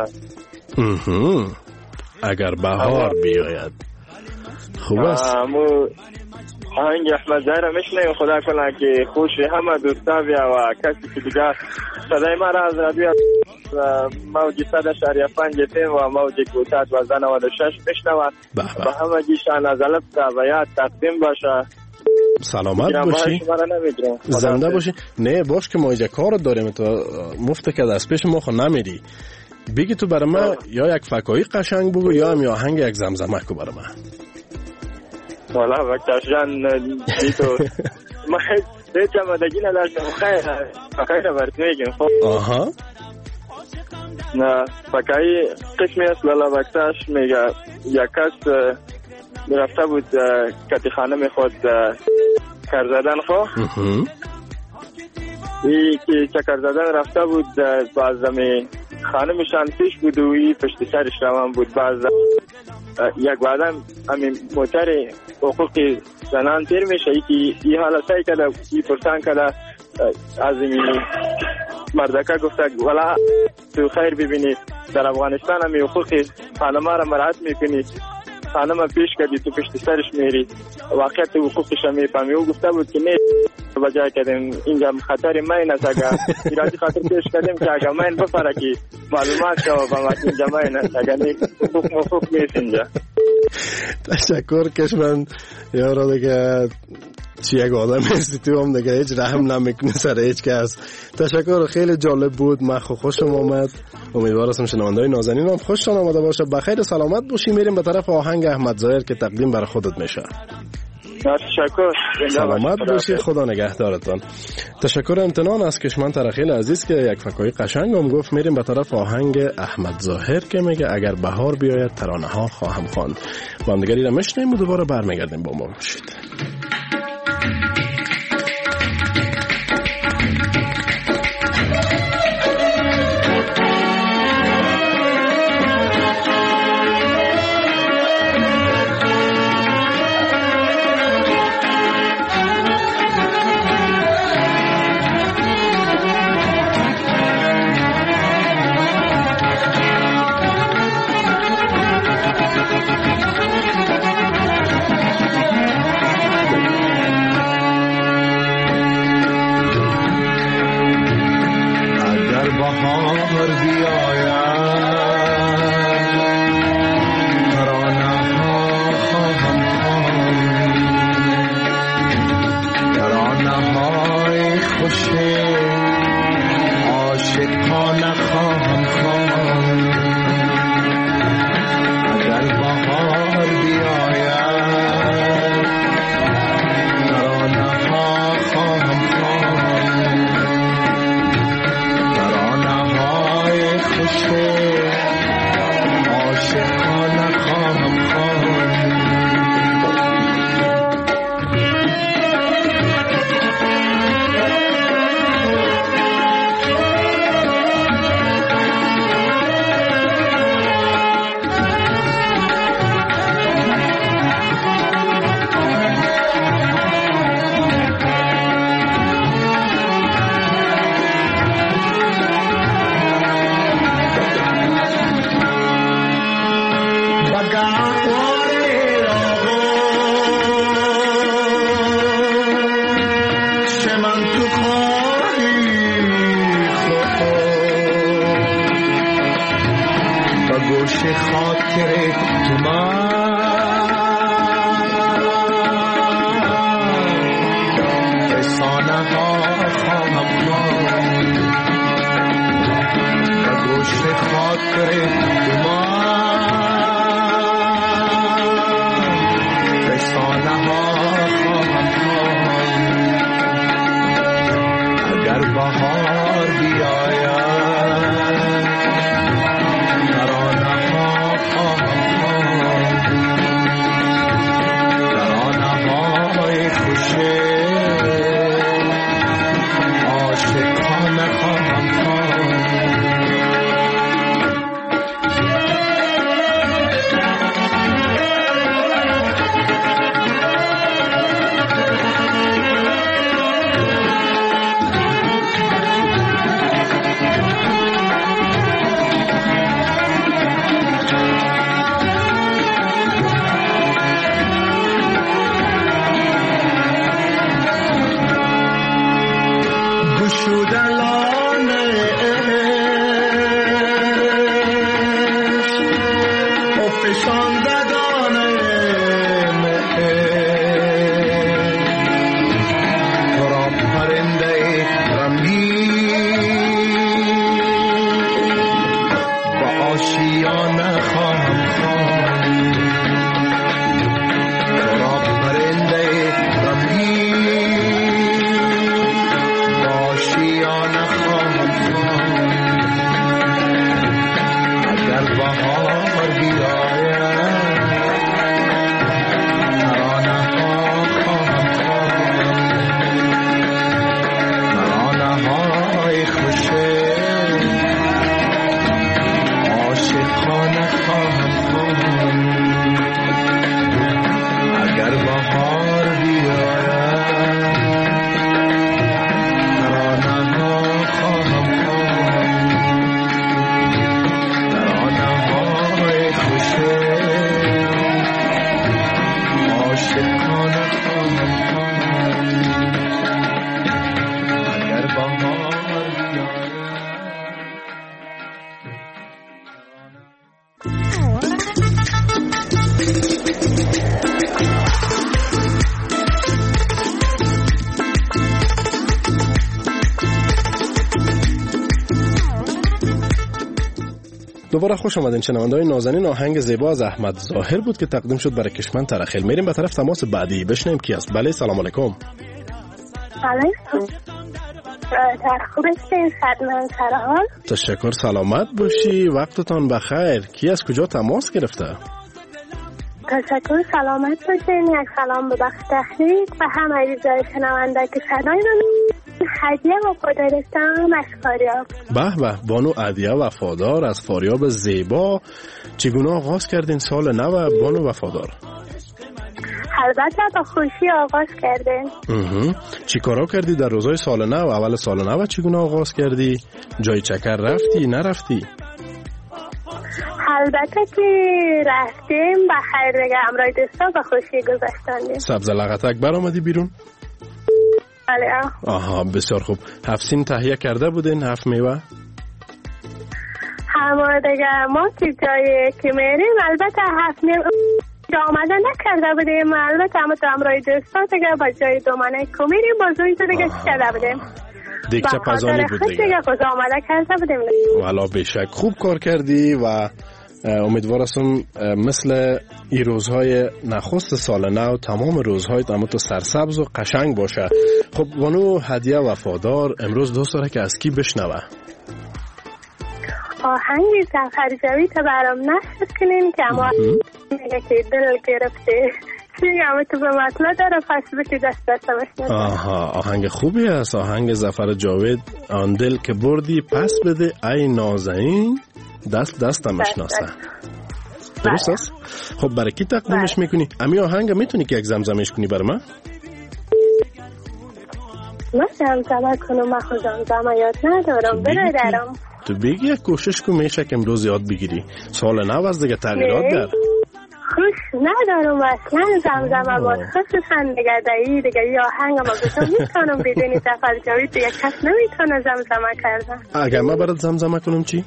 H: اگر بهار بیاید. خوب است.
K: آهنگ احمد ظاهر میشنیم. خدا کنه که خوش همه دوستا بیا و کسی که دیگه صدای ما را از رادیو موج 100.5 FM و موج کوتاه 1296 بشنوه و همه گیشان از الف تا به یاد تقدیم باشه.
H: سلامت باشی، زنده باشی. نه باش که ما اینجا کار داریم، تو مفت که دست پیش ما خود نمیری. بگی تو برای ما یا یک فکایی قشنگ بگو یا هم آهنگ یک زمزمه کو برای ما.
K: والا وقتاش جان دی تو ما هیچ آمادگی نداشتم. خیر برات میگم.
H: آها
K: نه فکایی قسمی است لالا وقتاش میگه یک کس رفته بود کتی خانم خود کر زدن خو ای که چکر زدن رفته بود باز دمی خانمشان پیش بود و ای پشت سرش روان بود. باز یک بعدم همین موتر حقوقی زنان تیر میشه ای که ای حالا سعی کده ای پرسان کده از این مردکه گفته ولا تو خیر ببینی در افغانستان همی حقوقی خانمه را مراعات میکنی، خانمه پیش کردی تو پشت سرش میری واقعیت حقوقش میفهمی. او گفته بود که نه بجای کردیم اینجا خطری مین است، اگر ایرادی خاطر پیش کردیم که اگر مین بفره که معلومات شو و ما اینجا مین است، اگر حقوق نیست اینجا.
H: تشکر کشمن یارا دیگه چی یک آدم هستی تو هم دیگه هیچ رحم نمیکنی سر هیچ کس. تشکر، خیلی جالب بود. من خوشم آمد. امیدوارم شنونده‌های نازنین هم خوششان آمده باشه. بخیر سلامت باشی. میریم به طرف آهنگ احمد ظاهر که تقدیم برای خودت میشه.
K: تشکر،
H: سلامت باشی. خدا نگهدارتان. تشکر امتنان از کشمن ترخیل عزیز که یک فکایی قشنگ هم گفت. میریم به طرف آهنگ احمد ظاهر که میگه اگر بهار بیاید ترانه ها خواهم خواند. با هم دیگری را میشنیم و دوباره برمیگردیم. با ما باشید. دوباره خوش آمدین شنونده‌های نازنین. آهنگ زیبا از احمد ظاهر بود که تقدیم شد برای کشمن ترخیل. میریم به طرف تماس بعدی بشنیم کی است. بله سلام علیکم.
L: علیکم. خوب هستین؟ خدمت سلام.
H: تشکر، سلامت باشی، وقتتان بخیر. کی از کجا تماس گرفته؟
L: تشکر، سلامت باشین. یک سلام به بخش تحریک و همه عزیزای شنونده که صدای من هدیه وفادارستم از فاریاب.
H: به به، بانو هدیه وفادار از فاریاب زیبا. چگونه آغاز کردین سال نو بانو وفادار؟
L: البته با خوشی آغاز کردین.
H: چی کارا کردی در روزای سال نو؟ اول سال نو چگونه آغاز کردی؟ جای چکر رفتی نرفتی؟
L: البته که رفتیم، بخیر دیگه، امرای دوستا با خوشی گذشتندیم.
H: سبز لغتک برآمدی بیرون؟
L: بله.
H: آها بسیار خوب. 7 سین تهیه کرده بودین؟ 7 میوه؟
L: همه دیگه ما که جایی که میریم البته 7 میوه آمده نکرده بودیم، البته همه تو امرای دوستا دیگه با جای دومانه که میریم بازوی تو دیگه کرده بودیم.
H: دیگه پزانی بود دیگه
L: خوز آمده کرده بودیم.
H: والا بشک خوب کار کردی و امیدوارم مثل این روزهای نخست سال نو تمام روزهای تو سرسبز و قشنگ باشه. خب بانو هدیه وفادار امروز دوست داره که از کی بشنوه؟
L: آهنگی سفر جاوید برام نشد کنین که اما میگه که دل گرفته همه تو به مطلب داره، پس بکی دست بشنوه.
H: آهنگ خوبی است، آهنگ ظفر جاوید. آن دل که بردی پس بده ای نازنین دست مشناسه. درست است؟ خب برای کی تقدیمش میکنی؟ امی آهنگ میتونی که یک زمزمش کنی برای من؟
L: من زمزمه کنم، من خود زمزمه یاد ندارم برادرم.
H: تو بگی یک کوشش کن، میشه که امروز یاد بگیری. سال نو از دیگه تغییرات در
L: خوش ندارم اصلا زمزمه باید، خصوصا دیگه دایی دیگه یا آهنگ ما بسیم میتونم بدونی ظفر جاوید دیگه کس نمیتونه زمزمه کردن.
H: اگر من برات زمزمه کنم چی؟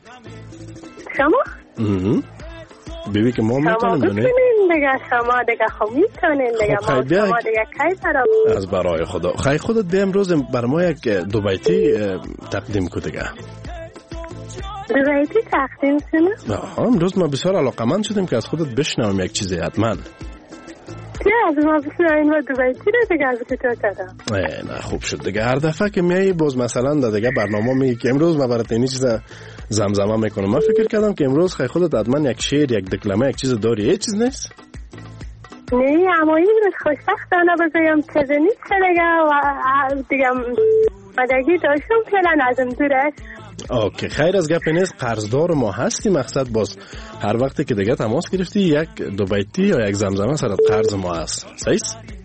L: شما؟
H: بیبی که ما میتونیم دونه؟
L: شما دیگه شما دیگه خب میتونین دیگه ما شما دیگه کی برای
H: از برای خدا خیلی خودت بیا امروز بر ما یک دو بیتی تقدیم کو دیگه.
L: دو بیتی تقدیم کنم؟
H: امروز ما بسیار علاقمند شدیم که از خودت بشنویم یک چیزی حتما.
L: از ما بشنویم و دو بیتی رو دیگه از که تو دادم.
H: نه خوب شد دیگه. هر دفعه که میایی باز مثلا دیگه برنامه میگی که امروز ما برات اینی چیز زمزمه میکنم. من فکر کردم که امروز خیلی خودت حتما یک شعر یک دکلمه یک چیز داری. یه چیز نیست؟
L: نه اما این روز خوشبختانه بزایم چیزی نیست دیگه مدگی داشتم فعلا ازم دوره.
H: اوکی خیر از گپ نیست. قرضدار ما هستی، مقصد باز هر وقتی که دیگه تماس گرفتی یک دو بیتی یا یک زمزمه سرت قرض ما هست. صحیح؟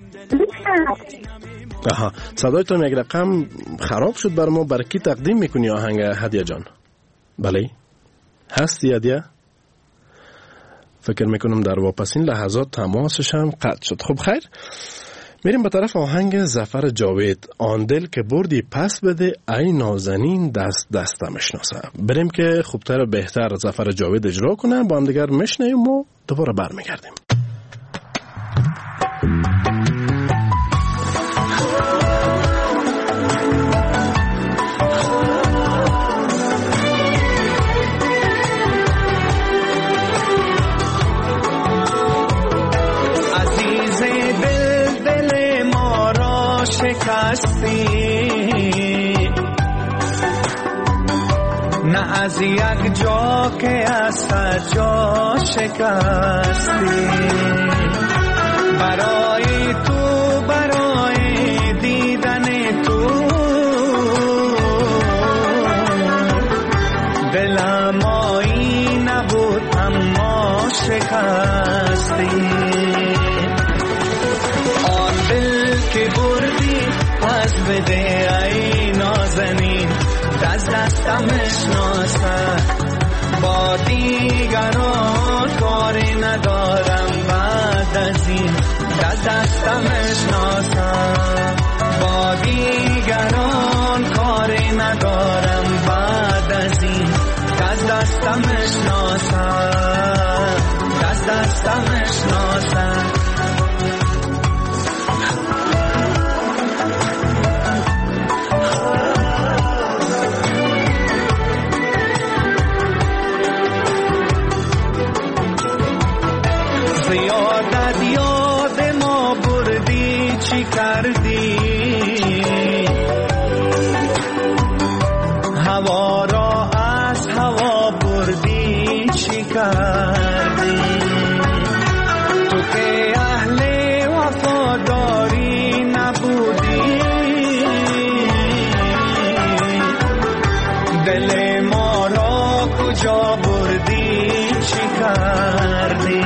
H: صدایتون یک رقم خراب شد بر ما. برای کی تقدیم میکنی آهنگ هدیه جان؟ بله هستی هدیه؟ فکر میکنم در واپسین لحظات تماسش هم قطع شد. خب خیر میریم به طرف آهنگ ظفر جاوید. آن دل که بردی پس بده ای نازنین دست مشناسه. بریم که خوبتر و بهتر ظفر جاوید اجرا کنن، با هم دیگر مشنیم و دوباره برمیگردیم.
J: نه از یک جا که از جا شکستی، برای تو برای دیدن تو دلم آیی نبود اما شکستی. آن دل که بردی پس بده ای نازنین دستم اشناسه. با دیگران کاری ندارم بعد از این دستم اشناسه. با دیگران کاری ندارم بعد از این دستم اشناسه. دستم اشناسه. کردی.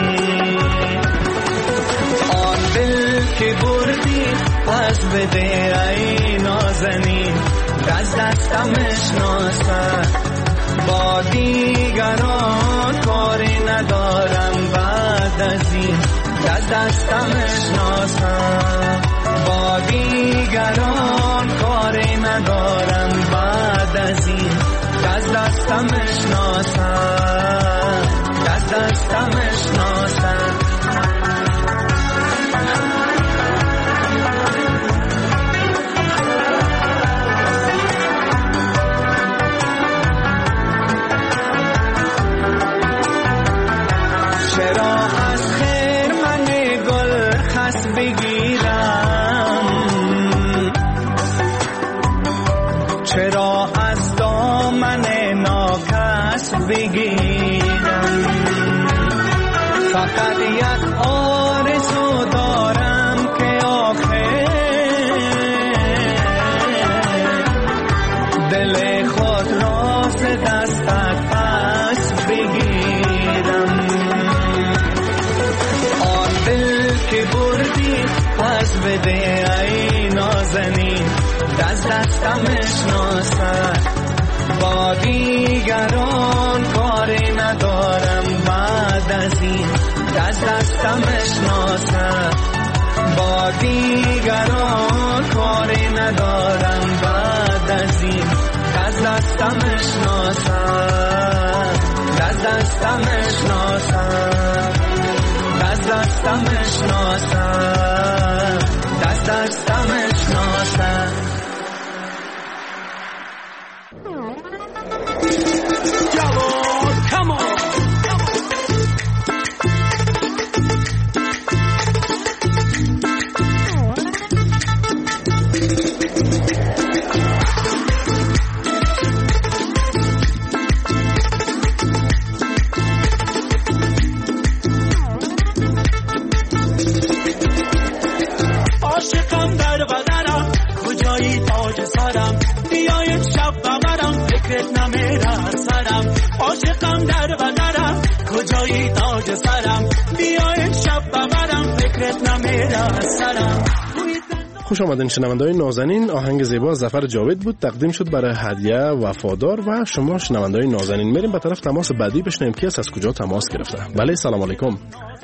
J: آن دل که بردی از بده ای نازنین، دستم شناسد با دیگران کاری ندارم بعد از این. دستم شناسد با دیگران کاری ندارم بعد از این. دستم شناسد دستم شناسد. چرا از دامن ناکس بگیرم؟ فقط یک آرزو دارم که آخر دل خود را ز دستت پس بگیرم. آن دل که بردی پس بده ای نازنین، دستم شناسد با دیگران کاری ندارم بعد از این. دستم شناسد با دیگران کاری ندارم بعد از این. دستم شناسد دستم شناسد دستم شناسد دستم شناسد.
H: خوش آمدین شنونده‌های نازنین. آهنگ زیبا ظفر جاوید بود، تقدیم شد برای هدیه وفادار و شما شنونده‌های نازنین. میریم به طرف تماس بعدی بشنویم کی از کجا تماس گرفته. بله سلام علیکم.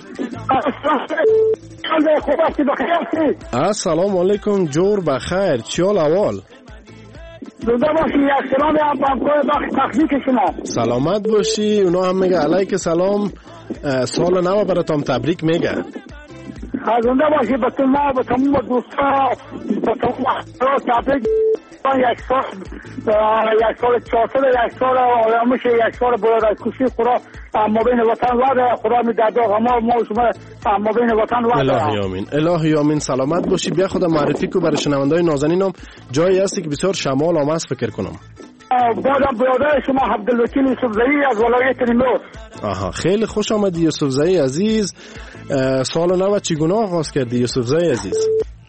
H: السلام علیکم، جور بخیر، چیال اول؟
M: زنده باشی، یک سلام همکار تخلیق شما.
H: سلامت باشی. اونا هم میگه علیک سلام، سال نو براتون تبریک میگه.
M: زنده باشی، به تمام دوستا، به تمام تبریک. یک سال 400 یک سال آرامش، یک سال برای کشی خدا مابین وطن وعده خدا میداده ما شما مابین وطن وعده.
H: الهی آمین، الهی آمین. سلامت باشی. بیا خدا معرفی کو برای شنونده‌های نازنینم جایی هستی که بسیار شمال آمد فکر کنم.
M: بازم برادر شما عبدالوکیل یوسفزئی از ولایت نیمروز.
H: آها، خیلی خوش آمدی یوسفزئی عزیز. سال نو چگونه آغاز کردی یوسفزئی عزیز؟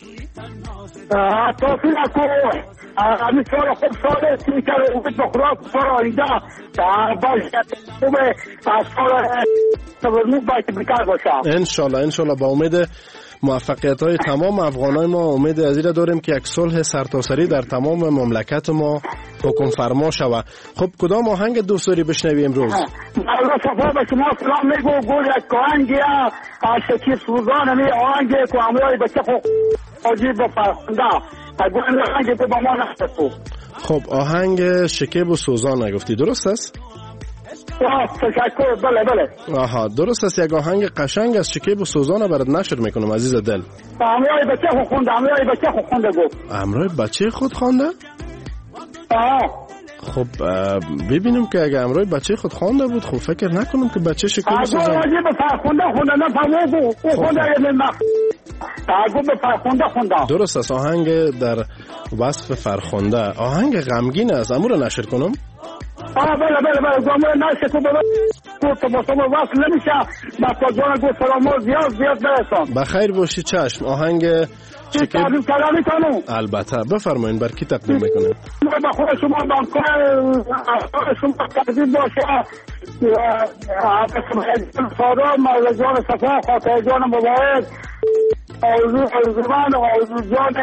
M: توفیق کو همین سال خوب سال سی کرده امید بخورا سال آینده باشه خوب سال تبرنوک باید بکر باشم
H: انشالله با امید موفقیت های تمام افغانای ما. امید از این داریم که یک صلح سرتاسری در تمام مملکت ما حکم فرما شود. خب کدام آهنگ دوست داری بشنوی امروز؟
M: الله صفا به شما سلام میگو. گل یک آهنگی شکیب سوزان می آهنگی که همراه بچه خود عجیب و فرخنده گل آهنگی که با ما نشتو.
H: خب آهنگ شکیب و سوزان نگفتی، درست است؟
M: تشکر. بله.
H: آها درست است. یک آهنگ قشنگ از شکیب و سوزان برات نشر میکنم عزیز دل.
M: همراه بچه خود خونده. گفت
H: همراه بچه خود خونده؟ خب ببینیم که اگه همراه بچه خود خوانده بود، خب فکر نکنم که بچه شکیب و سوزان درست است. آهنگ در وصف فرخنده، آهنگ غمگین است. امو رو نشر کنم؟
M: بله گمره نشر کنم. تو تماسم وصل نمیشه. بس جان گفت سلام زیاد برسان.
H: بخیر باشی. چشم آهنگ
M: تقدیم کردن میکنم.
H: البته بفرمایید. بر کی تقدیم میکنید؟
M: با خود شما بانکار شما تقدیم باشه. سادا مولا جان صفا خاطر جان مبارک آرزومند آرزو جان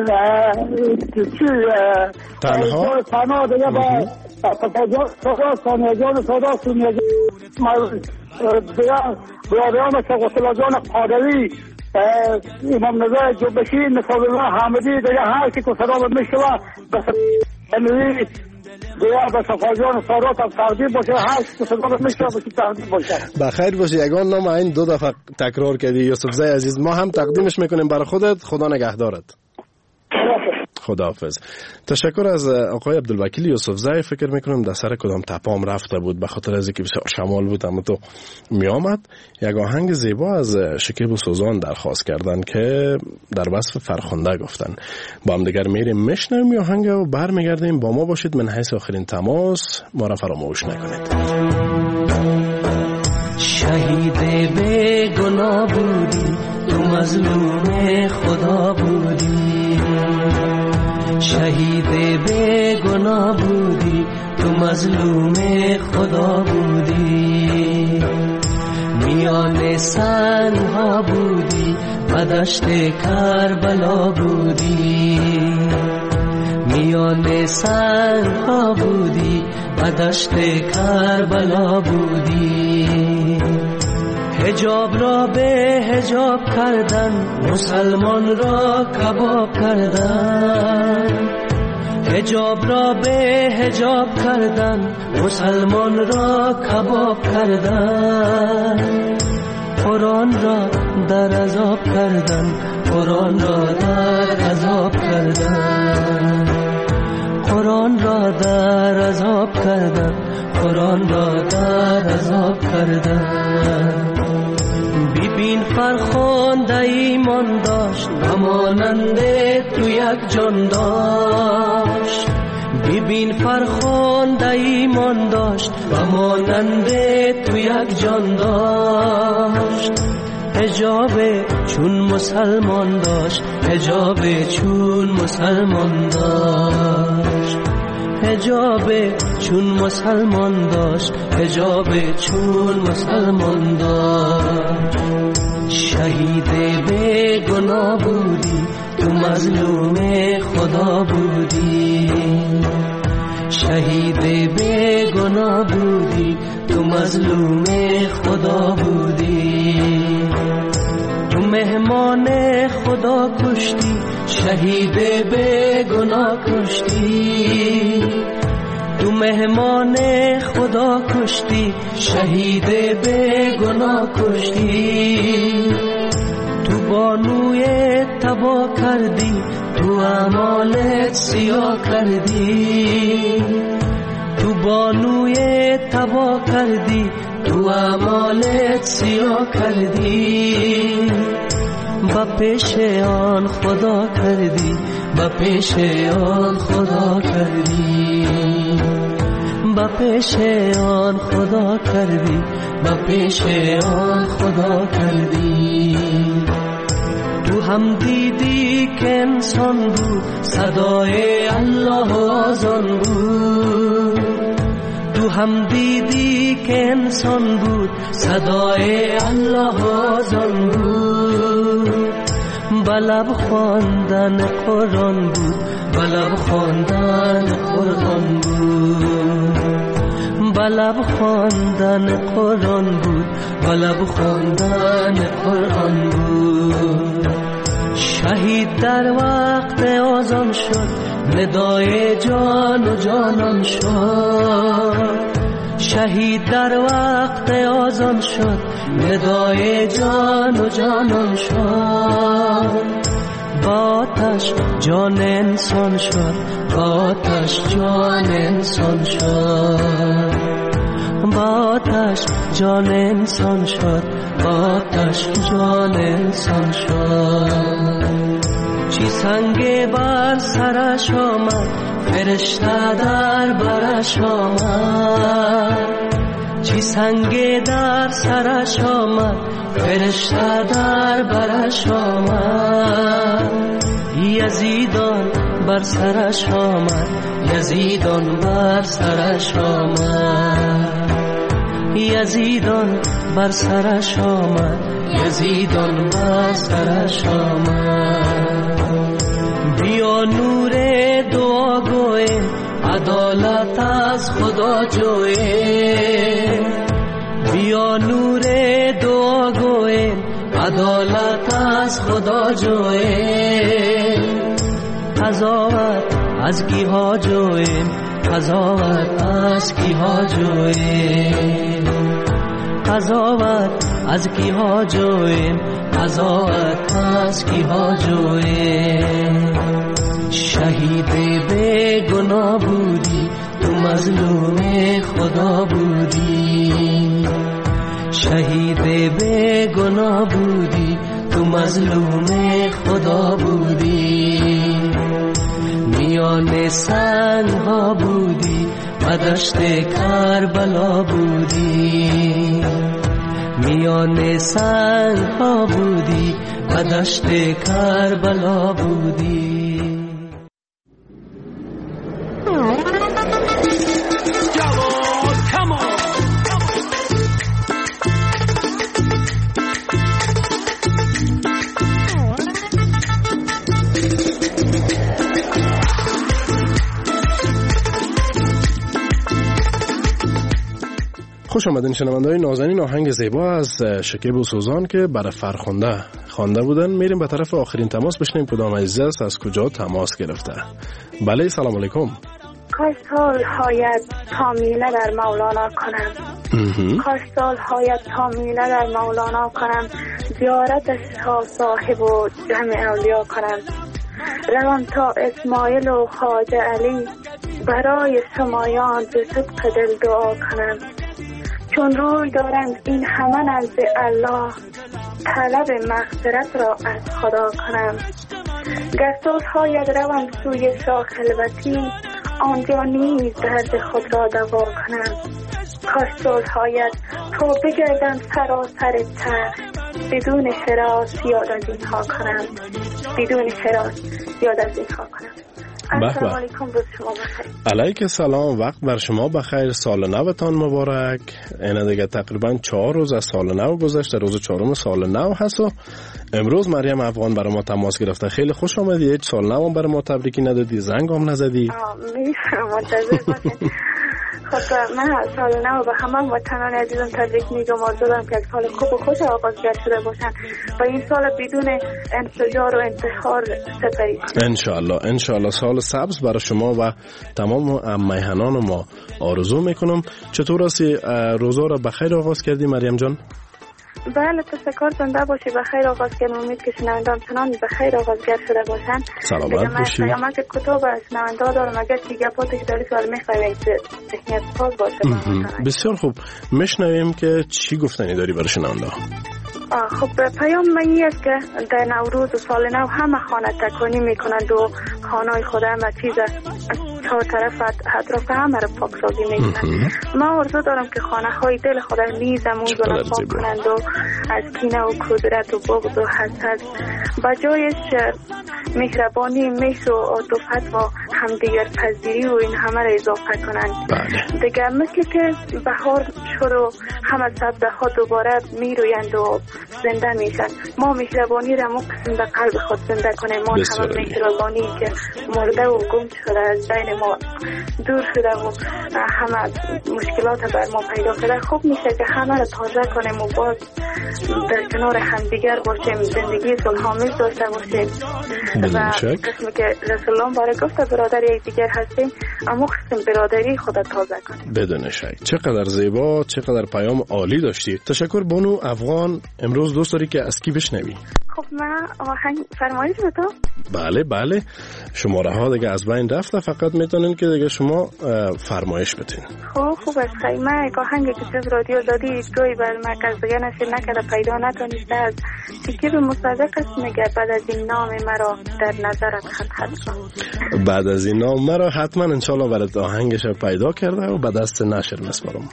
H: تنها
M: تنها دیگه با صفا جان سادا سانیا جان سادا سونیا جان دیگه برادران شقصلا جان قادری امام نظر جنبشی نصاب الله حامدی دیگه هر کی که صدا میشوه بس امید دیگه به صفاجان سادات هم تقدیم باشه. هر کی که صدا میشوه بسی تقدیم باشه.
H: بخیر باشی. یگان نام این 2 دفعه تکرار کردی یوسف زی عزیز. ما هم تقدیمش میکنیم برای خودت. خدا نگهدارت. خداحافظ. تشکر از آقای عبدالوکیل یوسف زی. فکر میکنم در سر کدام تپام رفته بود به خاطر از اینکه بسیار شمال بود اما تو می آمد. یک آهنگ زیبا از شکیب و سوزان درخواست کردن که در وصف فرخنده گفتن. با هم دیگر میریم میشنویم آهنگ و برمیگردیم. با ما باشید. من حیث آخرین تماس ما را فراموش نکنید.
J: شهید بی گناه بودی تو مظلوم خدا بودی. شهید بی گناه بودی تو مظلوم خدا بودی. میان سنگ‌ها بودی و دشت کربلا بودی. میان سنگ‌ها بودی و دشت کربلا بودی. حجاب را به حجاب کردن مسلمان را کباب کردن. حجاب را به حجاب کردن مسلمان را کباب کردن. قرآن را در عذاب کردن. قرآن را در عذاب کردن. قرآن را در عذاب کردن. قرآن را در عذاب کردن. ببین فرخنده ایمان داشت و ماننده تو یک جان داشت. ببین فرخنده ایمان داشت و ماننده تو یک جان داشت. حجاب چون مسلمان داشت. حجاب چون مسلمان داشت. حجاب چون مسلمان داشت. حجاب چون مسلمان داشت. شهید بی گناه بودی تو مظلوم خدا بودی. شهید بی گناه بودی تو مظلوم خدا بودی. تو مهمان خدا کشتی. شهید بی گناه کشتی. تو مهمان خدا کشتی. شهید بی گناه کشتی. تو بانوی تبا کردی. تو اعمالت سیاه کردی. تو بانوی تبا کردی. تو اعمالت سیاه کردی. با پیش آن خدا کردی. با پیش آن خدا کردی. با پیش آن خدا کردی. با پیش آن خدا کردی. تو هم دیدی که انسان بود. صدای الله آزان بود. تو هم دیدی که انسان بود. صدای الله آزان بود. بلب خواندن قرآن بود. بلب خواندن قرآن بود. بلب خواندن قرآن بود. بلب خواندن قرآن بود. شهید در وقت آذان شد. ندای جان و جانان شد. شهید در وقت آذان شد. ندای جان و جانان شد. با آتش جان انسان شد. با آتش جان انسان شد. با آتش جان انسان شد. با آتش جان انسان شد. چی سنگ بر سرش آمد. فرشته در برش آمد. چی سنگ در سرش آمد فرشته در برش آمد یزیدان بر سرش آمد یزیدان بر سرش آمد یزیدان بر سرش آمد یزیدان بر سرش آمد بیا نور دعا گویم عدالت از خدا جویم بیا نور دعا گویم عدالت از خدا جویم قضاوت از کیها جویم قضاوت از کیها جویم قضاوت از کیها جویم قضاوت از کیها جویم شهید بے گناه بودی تو مظلوم خدا بودی شهید بے گناه بودی تو مظلوم خدا بودی میان سنگ ها بودی و دشت کربلا بودی میان سنگ ها بودی و دشت کربلا بودی
H: خوش آمدین شنونده‌های نازنین. آهنگ زیبا از شکیب و سوزان که برای فرخنده خوانده بودن. میریم به طرف آخرین تماس بشنیم کدام عزیز است، از کجا تماس گرفته. بله سلام علیکم.
L: کاش سال‌هایت تامیله در مولانا کنم کاش سال‌هایت تامیله در مولانا کنم زیارتش تا صاحب و جمع اولیا کنم روان تا اسماعیل و خواجه علی برای شمایان به صدق دل دعا کنم چون روی دارند این همه نزد الله طلب مغفرت را از خدا کنم گر سال‌هایت روان سوی شاه خلوتی آنجا نیز درد خود را دوا کنم کاش سال‌هایت تو بگردم سراسر تخت بدون حراس یاد از اینها کنم بدون حراس یاد از اینها کنم. السلام علیکم، روز شما بخیر.
H: علیک السلام، وقت بر شما بخیر، سال نوتان مبارک. اینه دیگه تقریبا 4 روز از سال نو گذشته، روز 4م سال نو هست و امروز مریم افغان برای ما تماس گرفته. خیلی خوش آمدی. هیچ سال نو برای ما تبریکی ندادی، زنگ هم نزدی.
L: منتظر باشین. خب من سال نو به همه وطنان عزیزم تبریک میگم، آرزو دارم که سال خوب و خوش آغازگر شده باشن و این سال بدون انفجار و انتحار سپری کنن. انشالله سال سبز برای شما و تمام میهنان ما آرزو میکنم. چطور هستی؟ روزا را بخیر آغاز کردی مریم جان؟ بله تشکر، زنده باشی. بخیر آغاز کردم، امید که شنوندگان چنان بخیر آغازگر شده باشن.
H: سلامت باشی.
L: من که کتاب از شنوندا دارم، اگر چیزی پاتی که داری سوال میخوایم ذهنیت پاک باشه.
H: بسیار خوب، میشنویم که چی گفتنی داری برای شنوندا.
L: خب پیام من این است که در نوروز و سال نو همه خانه تکانی میکنند و خانه‌های خود همه چیز چهار طرف اطراف همه رو پاکسازی میکنند. من آرزو دارم که خانه های دل خود نیزمون رو پاک کنند و از کینه و کدرت و بغض و حسد با جایش مهربانی، مهر و عاطفت و همدیگر پذیری و این همه رو اضافه کنند. دیگه مثل که بهار شد و همه سبزه ها دوباره میرویند و زنده میشن. ما مهربانی را ما قسم به قلب خود زنده کنیم. ما همه مهربانی که مرده و گم شده از بین ما دور شده و همه مشکلات بر ما پیدا کرده، خوب میشه که همه را تازه کنیم و باز در کنار همدیگر باشیم، زندگی صلح‌آمیز داشته باشیم و قسمی که رسول الله برای گفته برادر یکدیگر هستیم، اما قسم برادری خود تازه کنیم.
H: بدون شک. چقدر زیبا، چقدر پیام عالی داشتی. تشکر بانو افغان. امروز دوست داری که از کی بشنوی؟
L: خب من آهنگ فرمایش بده.
H: بله شماره ها دیگه از بین رفته، فقط میتونین که دیگه شما فرمایش بدین.
L: خوب است. من یک آهنگی که از رادیو دادی گوی بر مرکز دیگه نشیر نکرده، پیدا نتونسته، از شکیب مصدق است. میگه بعد از این نام مرا در نظرت خط کن.
H: بعد از این نام مرا حتما انشالله برات آهنگش پیدا کرده و به دست نشر میسپارم.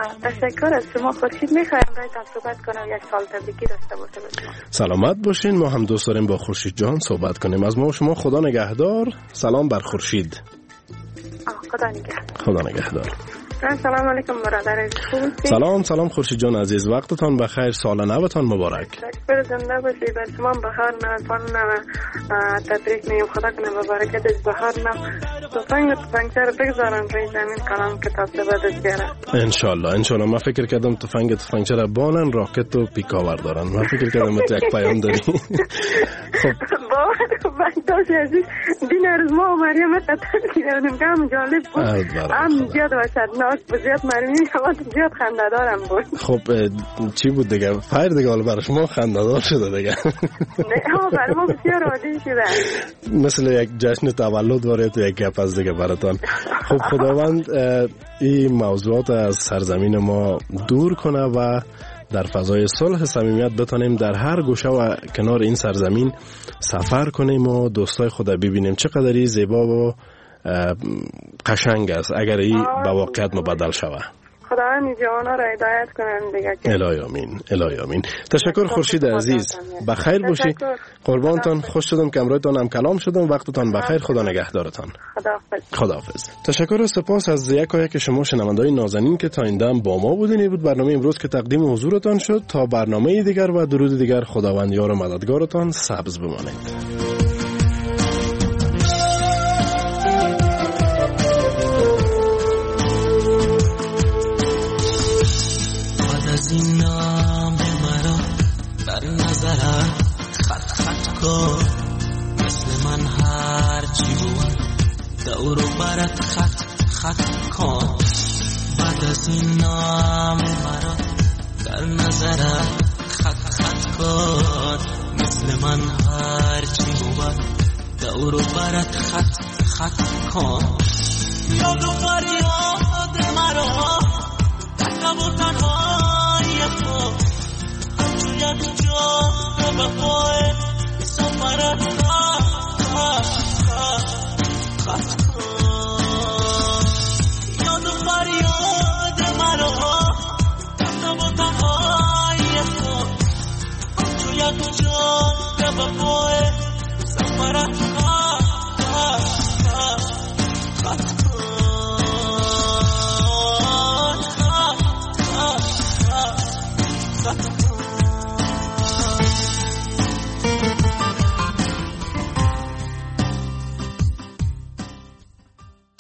L: تشکر از شما خورشید. میخوایم برایتان صحبت کنم، یک سال تبریکی داشته باشه.
H: سلامت باشین. ما هم دوست داریم با خورشید جان صحبت کنیم. از ما و شما خدا نگهدار. سلام بر خورشید.
L: خدا نگهدار.
H: خدا نگهدار.
L: سلام علیکم برادر.
H: سلام خورشید جان عزیز، وقتتان بخیر، سال نوتان مبارک.
L: تشکر، زنده باشید. بر شما بهار نوتان تبریک میگم. خدا کنه با برکت از بهار نو تفنگچه رو بگذارن روی زمین قلم کتاب سبدت بیاره
H: انشالله. من فکر کردم تفنگچه رو بانن راکت و پیکاور دارن. من فکر کردم تو یک پیام داری.
L: خب بنداش عزیز دین از ما و مریم تطبیق کردیم که هم جالب بود، هم زیاد وحشتناک بود، زیاد مرمی زیاد خنده‌دارم بود.
H: خب چی بود دیگه؟ فایر دیگه حالا برای شما خنده‌دار شده دیگه.
L: نه برای ما بسیار عادی شده،
H: مثل یک جشن تولد داره تو یک گپ از دیگه براتان. خب خداوند این موضوعات از سرزمین ما دور کنه و در فضای صلح صمیمیت بتانیم در هر گوشه و کنار این سرزمین سفر کنیم و دوستای خدا ببینیم. چقدر زیبا و قشنگ است اگر این به واقعیت مبدل شود.
L: خدا همین جوانا را هدایت کنن دیگه.
H: الهی آمین. تشکر خورشید عزیز، بخیر باشی. قربانتان، خوش شدم که امروزتان هم کلام شدم. وقتتان بخیر، خدا نگهدارتان. خداحافظ. تشکر و سپاس از یکایی که شما شنونده‌های نازنین که تا این دم با ما بودین. این بود برنامه امروز که تقدیم حضورتان شد. تا برنامه دیگر و درود دیگر، خداوند یار و مددگارتان سبز بمانید.
J: از این نام مرا در نظرت خط کن، مثل من هر چی بود دور و برت خط کن. بعد از این نام مرا در نظرت خط کن، مثل من هر چی بود دور و برت خط کن. یاد و فریاد مرا تنها و تنهای خود همچون یک جا به پای سفرت